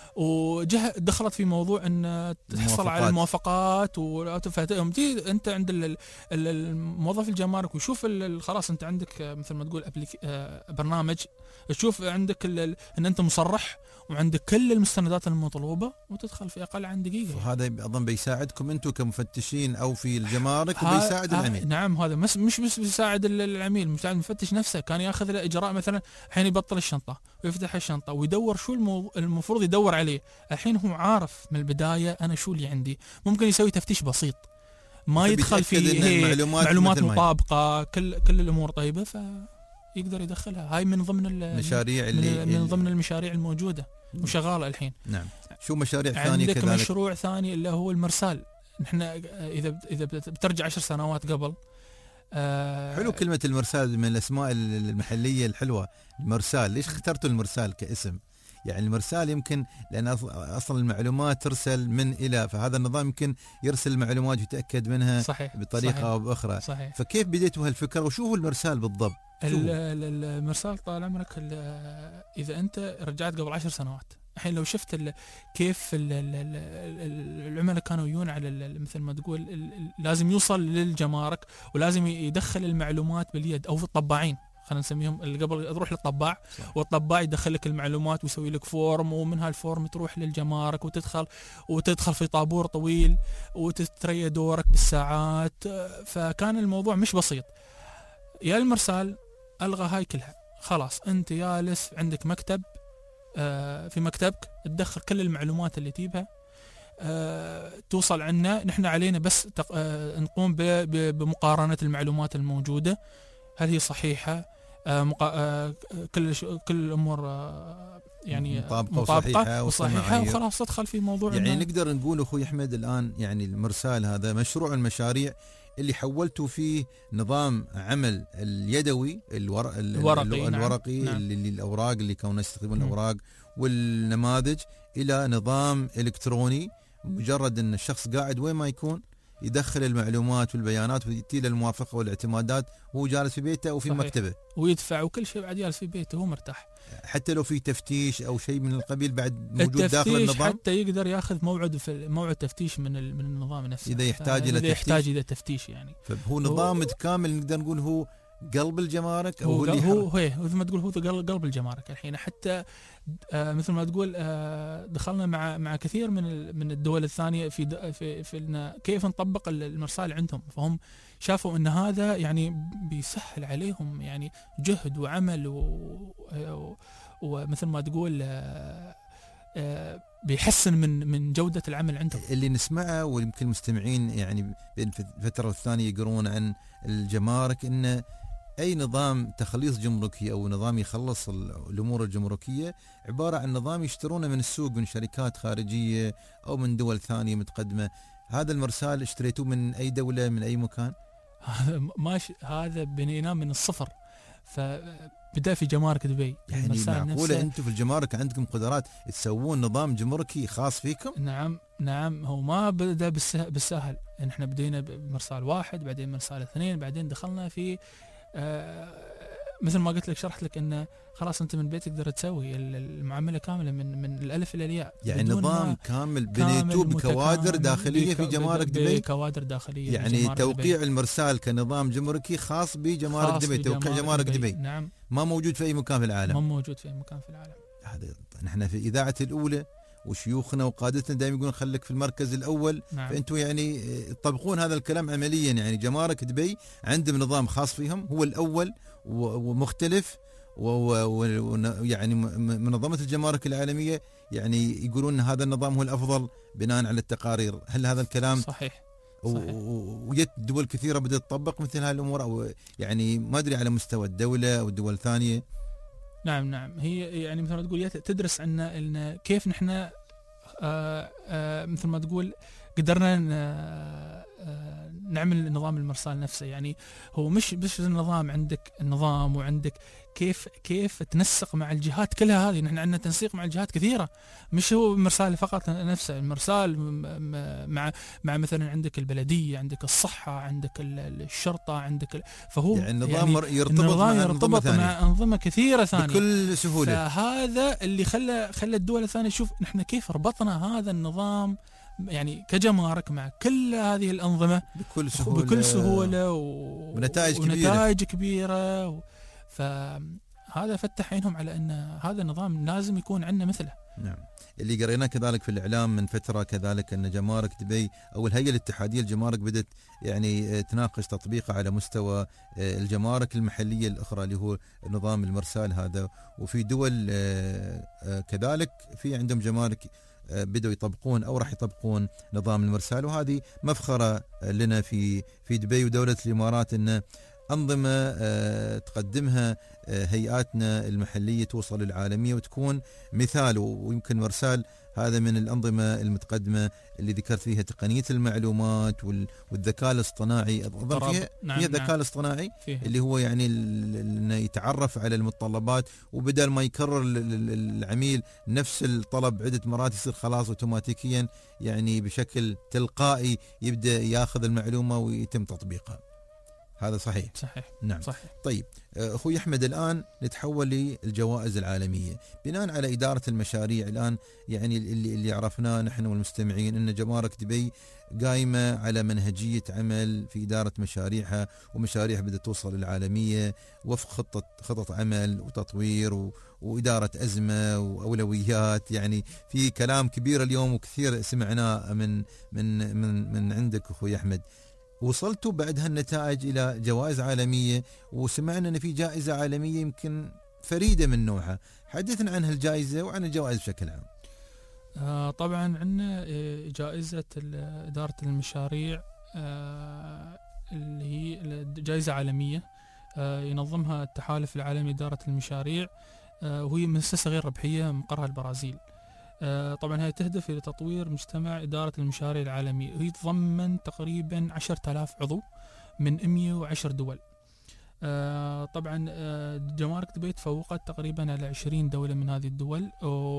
ودخلت في موضوع ان تحصل على الموافقات تيجي انت عند الموظف الجمارك ويشوف خلاص انت عندك مثل ما تقول برنامج، تشوف عندك ان انت مصرح وعندك كل المستندات المطلوبه وتدخل في اقل عن دقيقه. وهذا اظن بيساعدكم انتم كمفتشين او في الجمارك وبيساعد العميل. نعم، هذا مش بس بيساعد العميل، بيساعد المفتش نفسه. كان ياخذ له اجراء مثلا الحين يبطل الشنطه ويفتح الشنطه ويدور شو المفروض يدور عليه. الحين هو عارف من البدايه انا شو اللي عندي. ممكن يسوي تفتيش بسيط ما يدخل في معلومات مطابقه، كل الامور طيبه فيقدر يدخلها. هاي من ضمن المشاريع من ضمن المشاريع الموجوده وشغاله الحين. نعم. شو مشاريع ثانيه عندك كذلك؟ مشروع ثاني اللي هو المرسال. نحن اذا بترجع 10 سنوات قبل. حلو كلمه المرسال، من الاسماء المحليه الحلوه. المرسال، ليش اخترتوا المرسال كاسم؟ يعني المرسال يمكن لأن أصلا المعلومات ترسل من إلى، فهذا النظام يمكن يرسل المعلومات ويتأكد منها بطريقة أو بأخرى. فكيف بديتوا هالفكرة وشو هو المرسال بالضبط؟ المرسال طال عمرك إذا أنت رجعت قبل 10 سنوات، الحين لو شفت كيف العملاء كانوا يجون على مثل ما تقول لازم يوصل للجمارك ولازم يدخل المعلومات باليد أو في الطباعين، خلينا نسميهم، اللي قبل تروح للطباع والطباع يدخل لك المعلومات ويسوي لك فورم، ومن هالفورم تروح للجمارك وتدخل في طابور طويل وتتريى دورك بالساعات. فكان الموضوع مش بسيط. يا المرسال ألغى هاي كلها، خلاص أنت جالس عندك مكتب، في مكتبك تدخل كل المعلومات اللي تجيبها، توصل عنا نحن علينا بس نقوم بمقارنة المعلومات الموجودة، هل هي صحيحة، كل الأمور يعني مطابقة وصحيحة وخلاص تدخل في موضوع. يعني نقدر نقول أخوي أحمد الآن يعني المرسال هذا مشروع المشاريع اللي حولته فيه نظام عمل اليدوي الورقي نعم. اللي الأوراق اللي كانوا يستخدمون الأوراق والنماذج إلى نظام إلكتروني، مجرد أن الشخص قاعد وين ما يكون يدخل المعلومات والبيانات ويأتي له الموافقة والاعتمادات وهو جالس في بيته أو في مكتبه، ويدفع وكل شيء بعد جالس في بيته هو مرتاح. حتى لو في تفتيش أو شيء من القبيل بعد موجود داخل النظام، حتى يقدر ياخذ موعد تفتيش من النظام نفسه إذا يحتاج إلى تفتيش يعني. فهو نظام متكامل نقدر نقول هو قلب الجمارك أو هو مثل ما تقول هو قلب الجمارك الحين. حتى مثل ما تقول دخلنا مع كثير من الدول الثانية في كيف نطبق المرسال عندهم، فهم شافوا ان هذا يعني بيسهل عليهم يعني جهد وعمل ومثل ما تقول بيحسن من جودة العمل عندهم. اللي نسمعه ويمكن المستمعين يعني بين فترة والثانية يقرون عن الجمارك ان أي نظام تخليص جمركي أو نظام يخلص الأمور الجمركية عبارة عن نظام يشترونه من السوق من شركات خارجية أو من دول ثانية متقدمة. هذا المرسال اشتريتوه من أي دولة من أي مكان؟ هذا بنيناه من الصفر، فبدأ في جمارك دبي. يعني معقولة أنتم في الجمارك عندكم قدرات تسوون نظام جمركي خاص فيكم؟ نعم هو ما بدأ بالسهل. نحن بدينا بمرسال واحد، بعدين مرسال 2، بعدين دخلنا في مثل ما قلت لك شرحت لك انه خلاص انت من بيتك تقدر تسوي المعامله كامله من الالف الى الياء، يعني نظام كامل بنيتوه بكوادر داخليه في جمارك دبي، بكوادر داخليه يعني توقيع دبي. المرسال كنظام جمركي خاص بجمارك دبي، توقيع جمارك دبي. نعم، ما موجود في اي مكان في العالم، ما موجود في اي مكان في العالم. هذا نحن في اذاعه الاولى وشيوخنا وقادتنا دائما يقولون خليك في المركز الاول. نعم. فانتم يعني تطبقون هذا الكلام عمليا، يعني جمارك دبي عندهم نظام خاص فيهم هو الاول ومختلف، ويعني منظمه الجمارك العالميه يعني يقولون هذا النظام هو الافضل بناء على التقارير. هل هذا الكلام صحيح؟ وجدت دول كثيره بدات تطبق مثل هذه الامور، او يعني ما ادري على مستوى الدوله او دول ثانيه؟ نعم هي يعني مثل ما تقول تدرس ان كيف نحن مثل ما تقول قدرنا نعمل نظام المرسال نفسه. يعني هو مش النظام، عندك النظام وعندك كيف تنسق مع الجهات كلها هذه. نحن عندنا تنسيق مع الجهات كثيرة، مش هو المرسال فقط نفسه. المرسال مع مثلا عندك البلدية، عندك الصحة، عندك الشرطة، عندك فهو يعني النظام يرتبط مع أنظمة كثيرة ثانية بكل سهولة. فهذا اللي خلى الدول الثانية تشوف نحن كيف ربطنا هذا النظام يعني كجمارك مع كل هذه الأنظمة بكل سهولة ونتائج كبيرة فهذا فتح عينهم على أن هذا النظام لازم يكون عندنا مثله. نعم. اللي قريناه كذلك في الإعلام من فترة كذلك أن جمارك دبي أو الهيئة الاتحادية الجمارك بدأت يعني تناقش تطبيقه على مستوى الجمارك المحلية الأخرى اللي هو نظام المرسال هذا. وفي دول كذلك في عندهم جمارك بدأوا يطبقون أو راح يطبقون نظام المرسال، وهذه مفخرة لنا في دبي ودولة الإمارات أن أنظمة تقدمها هيئاتنا المحلية توصل للعالمية وتكون مثال. ويمكن مرسال هذا من الأنظمة المتقدمة اللي ذكرت فيها تقنية المعلومات والذكاء الاصطناعي. أظن فيها الذكاء الاصطناعي اللي هو يعني إنه يتعرف على المتطلبات، وبدل ما يكرر العميل نفس الطلب عدة مرات يصير خلاص أوتوماتيكيا يعني بشكل تلقائي يبدأ ياخذ المعلومة ويتم تطبيقها. هذا صحيح؟ نعم صحيح. طيب أخوي أحمد، الآن نتحول للجوائز العالمية بناء على إدارة المشاريع. الآن يعني اللي عرفناه نحن والمستمعين أن جمارك دبي قائمة على منهجية عمل في إدارة مشاريعها، ومشاريعها بدأت توصل للعالمية وفق خطط عمل وتطوير وإدارة أزمة وأولويات. يعني في كلام كبير اليوم وكثير سمعناه من عندك أخوي أحمد. وصلتوا بعد هالنتائج إلى جوائز عالمية، وسمعنا أن في جائزة عالمية يمكن فريدة من نوعها. حدثنا عن هالجائزة وعن الجوائز بشكل عام. طبعا عندنا جائزة إدارة المشاريع اللي هي جائزة عالمية ينظمها التحالف العالمي لإدارة المشاريع، وهي مؤسسة غير ربحية مقرها البرازيل. طبعا هي تهدف إلى تطوير مجتمع إدارة المشاريع العالمية، وهي تضمن تقريبا 10,000 عضو من 110 دول. طبعا جمارك دبي تفوقت تقريبا على 20 دولة من هذه الدول،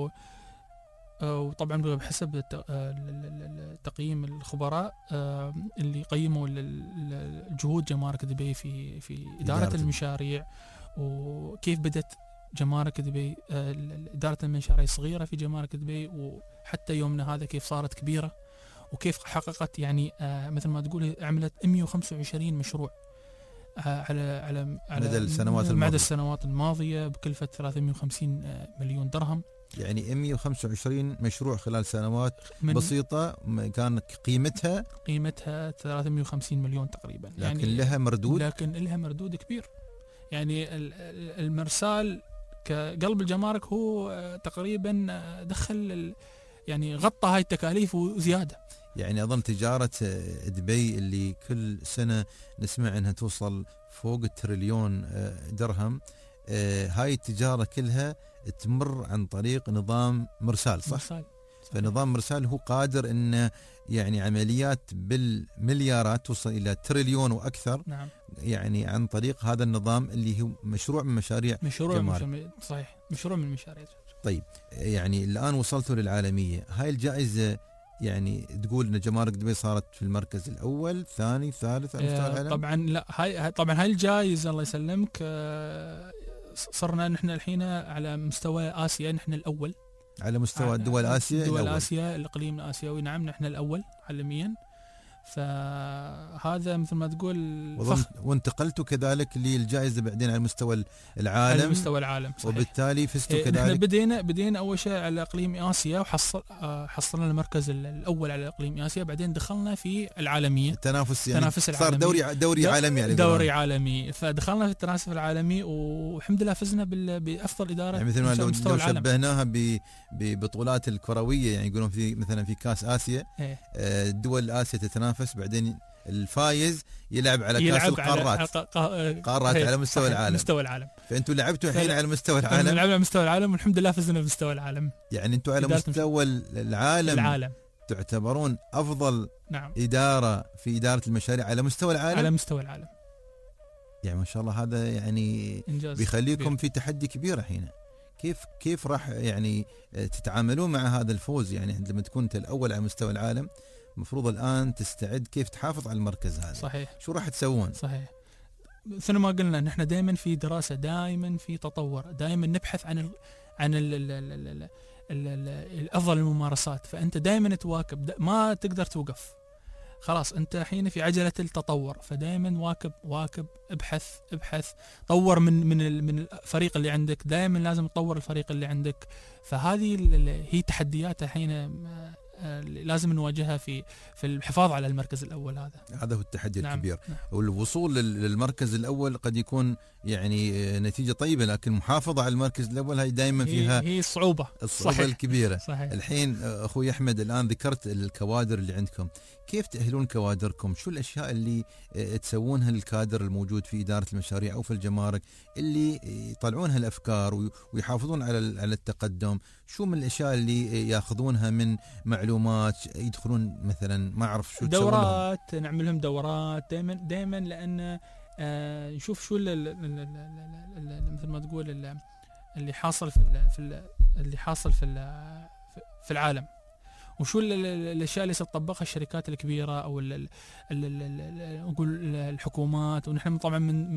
وطبعا بحسب تقييم الخبراء اللي قيموا جهود جمارك دبي في إدارة المشاريع، وكيف بدت جمارك دبي إدارة المشاريع صغيرة في جمارك دبي، وحتى يومنا هذا كيف صارت كبيرة، وكيف حققت يعني مثل ما تقول عملت 125 مشروع على مدى السنوات الماضية بكلفة 350 مليون درهم. يعني 125 مشروع خلال سنوات بسيطة كان قيمتها 350 مليون تقريبا، لكن يعني لها مردود كبير. يعني المرسال كقلب الجمارك هو تقريبا دخل يعني غطى هاي التكاليف وزيادة. يعني أظن تجارة دبي اللي كل سنة نسمع أنها توصل فوق التريليون درهم، هاي التجارة كلها تمر عن طريق نظام مرسال، صح؟ مرسال. فنظام مرسال هو قادر أنه يعني عمليات بالمليارات توصل إلى تريليون وأكثر. نعم. يعني عن طريق هذا النظام اللي هو مشروع من مشاريع جمارك. صحيح، مشروع من المشاريع. طيب يعني الآن وصلتوا للعالمية، هاي الجائزة يعني تقول ان جمارك دبي صارت في المركز الاول، ثاني، ثالث على مستوى العالم؟ طبعا لا، هاي الجائزه الله يسلمك صرنا نحن الحين على مستوى اسيا، نحن الاول على مستوى دول اسيا، اسيا الاقليم الاسيوي. نعم نحن الاول عالميا، فهذا مثل ما تقول وانتقلتوا كذلك للجائزة بعدين على مستوى العالم. على مستوى العالم صحيح. وبالتالي فزتوا كذلك. بدينا أول شيء على إقليم آسيا، حصلنا المركز الأول على إقليم آسيا، بعدين دخلنا في العالمية التنافس، يعني صار دوري عالمي يعني دوري عالمي، فدخلنا في التنافس العالمي والحمد لله فزنا بأفضل إدارة يعني مثل ما لو شبهناها ببطولات الكروية، يعني يقولون في مثلا في كاس آسيا دول آسيا تتنافس، بعدين الفايز يلعب على كاس القارات قارات على مستوى العالم. فانتوا لعبتوا الحين على مستوى العالم. لعبنا على مستوى العالم والحمد لله فزنا بمستوى العالم. يعني انتوا على مستوى العالم تعتبرون افضل نعم. اداره في اداره المشاريع على مستوى العالم. على مستوى العالم. يعني ما شاء الله، هذا يعني بيخليكم كبير. في تحدي كبير الحين. كيف راح يعني تتعاملون مع هذا الفوز؟ يعني لما تكون انت الاول على مستوى العالم، المفروض الآن تستعد كيف تحافظ على المركز هذا. صحيح. شو راح تسوون؟ صحيح، مثل ما قلنا نحن دائما في دراسة، دائما في تطور، دائما نبحث عن الأفضل الممارسات، فأنت دائما تواكب، ما تقدر توقف. خلاص أنت حين في عجلة التطور، فدائما واكب ابحث طور من الفريق اللي عندك، دائما لازم تطور الفريق اللي عندك. فهذه هي تحديات حين لازم نواجهها في الحفاظ على المركز الأول. هذا هو التحدي نعم. الكبير. نعم. والوصول للمركز الأول قد يكون يعني نتيجة طيبة، لكن المحافظة على المركز الأول هي دائما فيها هي الصعوبة الكبيرة. صحيح. الحين أخوي أحمد الآن ذكرت الكوادر اللي عندكم، كيف تأهلون كوادركم؟ شو الأشياء اللي تسوونها للكادر الموجود في إدارة المشاريع أو في الجمارك اللي يطلعونها الأفكار ويحافظون على التقدم؟ شو من الأشياء اللي يأخذونها من معلومات، يدخلون مثلا ما أعرف شو دورات، نعمل لهم دورات دائما لأن نشوف شو مثل ما تقول اللي حاصل في العالم، وشو الاشياء اللي ستطبقها الشركات الكبيره او نقول الحكومات، ونحن طبعا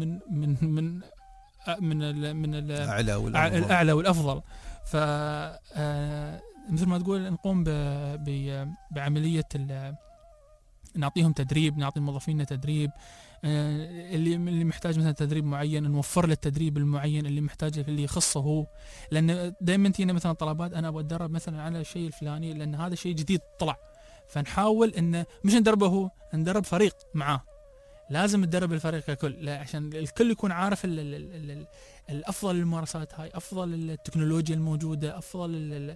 من الاعلى والافضل. ف مثل ما تقول نقوم بعمليه نعطيهم تدريب، نعطي موظفينا تدريب، اللي محتاج مثلا تدريب معين نوفر له التدريب المعين اللي محتاجه في اللي يخصه هو، لان دائما تينا مثلا طلبات انا ابغى اتدرب مثلا على الشيء الفلاني لان هذا شيء جديد طلع، فنحاول انه مش ندربه هو، ندرب فريق معاه، لازم تدرب الفريق ككل، لا عشان الكل يكون عارف الافضل الممارسات هاي، افضل التكنولوجيا الموجوده، افضل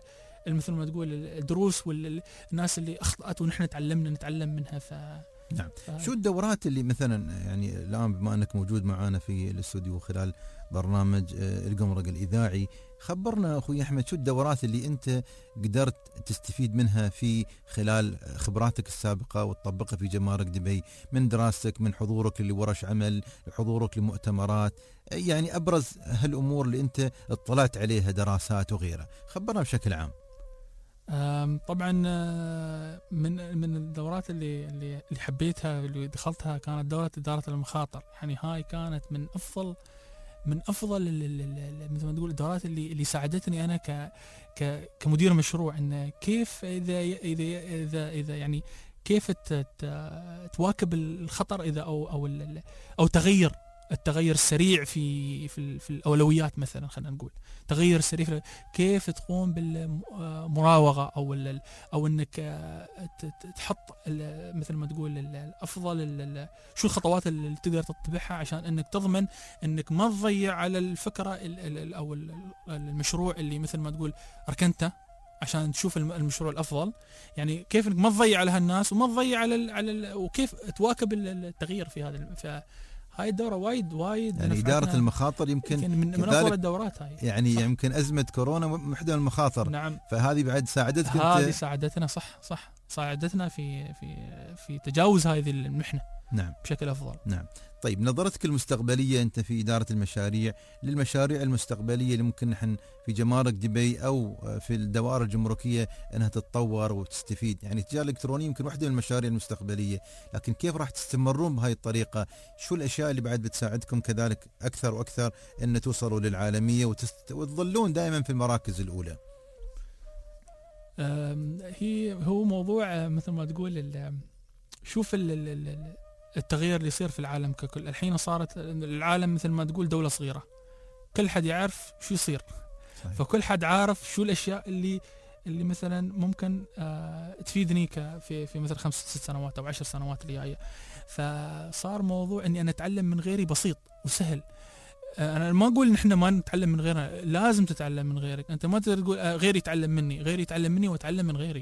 مثل ما تقول الدروس والناس اللي اخطأت ونحن نتعلم منها. نعم. شو الدورات اللي مثلا يعني الآن بما أنك موجود معنا في الاستوديو خلال برنامج القمرق الإذاعي، خبرنا أخوي أحمد شو الدورات اللي أنت قدرت تستفيد منها في خلال خبراتك السابقة وتطبقها في جمارك دبي، من دراستك، من حضورك لورش عمل، حضورك لمؤتمرات، يعني أبرز هالأمور اللي أنت اطلعت عليها، دراسات وغيرها، خبرنا بشكل عام. طبعا من الدورات اللي حبيتها اللي دخلتها كانت دورة إدارة المخاطر. يعني هاي كانت من أفضل مثل ما تقول الدورات اللي ساعدتني أنا كمدير مشروع، إن كيف إذا يعني كيف تواكب الخطر إذا أو التغير السريع في الأولويات. مثلا خلينا نقول تغير سريع، كيف تقوم بالمراوغة أو إنك تحط مثل ما تقول الأفضل، شو الخطوات اللي تقدر تتبعها عشان إنك تضمن إنك ما تضيع على الفكرة أو المشروع اللي مثل ما تقول ركنته عشان تشوف المشروع الأفضل. يعني كيف إنك ما تضيع على هالناس وما تضيع على وكيف تواكب التغيير في هذا. هاي الدورة وايد يعني إدارة المخاطر يمكن من أفضل الدورات هاي. يعني صح. يمكن أزمة كورونا واحدة من المخاطر. نعم. فهذه بعد ساعدتك. هذه ساعدتنا صح ساعدتنا في تجاوز هذه المحنة. نعم. بشكل أفضل. نعم. طيب نظرتك المستقبلية أنت في إدارة المشاريع للمشاريع المستقبلية اللي ممكن نحن في جمارك دبي أو في الدوائر الجمركية أنها تتطور وتستفيد؟ يعني التجارة الإلكترونية يمكن واحدة من المشاريع المستقبلية، لكن كيف راح تستمرون بهاي الطريقة؟ شو الأشياء اللي بعد بتساعدكم كذلك أكثر وأكثر أن توصلوا للعالمية وتظلون دائما في المراكز الأولى؟ هو موضوع مثل ما تقول شوف التغيير اللي يصير في العالم ككل. الحين صارت العالم مثل ما تقول دولة صغيرة، كل حد يعرف شو يصير. صحيح. فكل حد عارف شو الأشياء اللي مثلا ممكن تفيدني في مثل 5-6 سنوات أو 10 سنوات اللي جاية. فصار موضوع إني أنا أتعلم من غيري بسيط وسهل. أنا ما أقول إن إحنا ما نتعلم من غيرنا، لازم تتعلم من غيرك. أنت ما تقدر تقول غيري يتعلم مني، غيري يتعلم مني وأتعلم من غيري.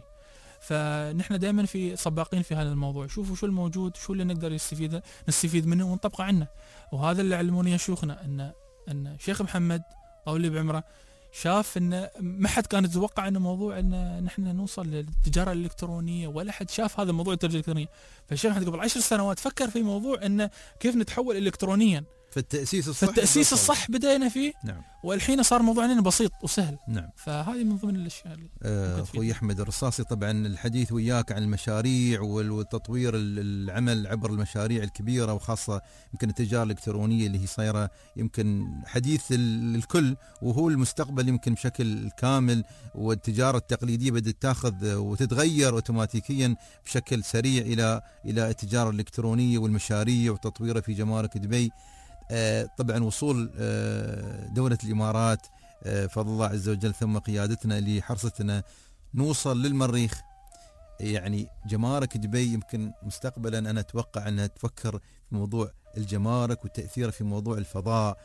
فنحن دائما في سباقين في هذا الموضوع، شوفوا شو الموجود، شو اللي نقدر نستفيد منه ونطبقه عنا. وهذا اللي علموني شيوخنا، ان شيخ محمد طول لي بعمره شاف ان ما حد كان يتوقع ان موضوع ان نحن نوصل للتجاره الالكترونيه، ولا حد شاف هذا الموضوع التجاره الالكترونيه. فالشيخ محمد قبل 10 سنوات فكر في موضوع ان كيف نتحول الكترونيا. فالتأسيس الصح بدأنا فيه. نعم. والحين صار موضوعنا بسيط وسهل. نعم. فهذه من ضمن الأشياء اللي أخوي أحمد الرصاصي، طبعا الحديث وياك عن المشاريع والتطوير العمل عبر المشاريع الكبيرة، وخاصة يمكن التجارة الإلكترونية اللي هي صايرة يمكن حديث الكل، وهو المستقبل يمكن بشكل كامل. والتجارة التقليدية بدأت تاخذ وتتغير أوتوماتيكيا بشكل سريع إلى التجارة الإلكترونية والمشاريع وتطويرها في جمارك دبي. طبعا وصول دولة الإمارات فضل الله عز وجل ثم قيادتنا اللي حرصتنا نوصل للمريخ. يعني جمارك دبي يمكن مستقبلا أنا أتوقع أنها تفكر في موضوع الجمارك وتأثيره في موضوع الفضاء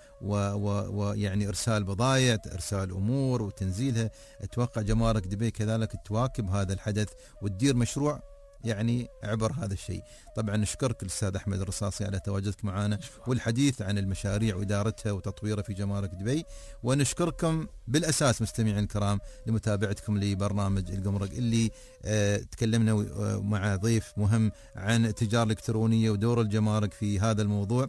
ويعني إرسال بضائع، إرسال أمور وتنزيلها. أتوقع جمارك دبي كذلك تواكب هذا الحدث وتدير مشروع يعني عبر هذا الشيء. طبعا نشكرك الأستاذ أحمد الرصاصي على تواجدك معنا والحديث عن المشاريع وإدارتها وتطويرها في جمارك دبي، ونشكركم بالأساس مستمعين الكرام لمتابعتكم لبرنامج القمرق اللي تكلمنا مع ضيف مهم عن التجارة الإلكترونية ودور الجمارك في هذا الموضوع.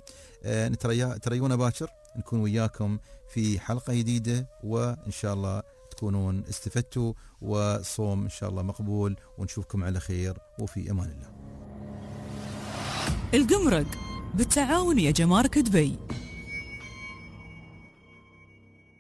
تريونا باكر نكون وياكم في حلقة جديدة، وإن شاء الله تكونون استفدتوا وصوم إن شاء الله مقبول، ونشوفكم على خير وفي أمان الله. القمرق بالتعاون يا جمارك دبي.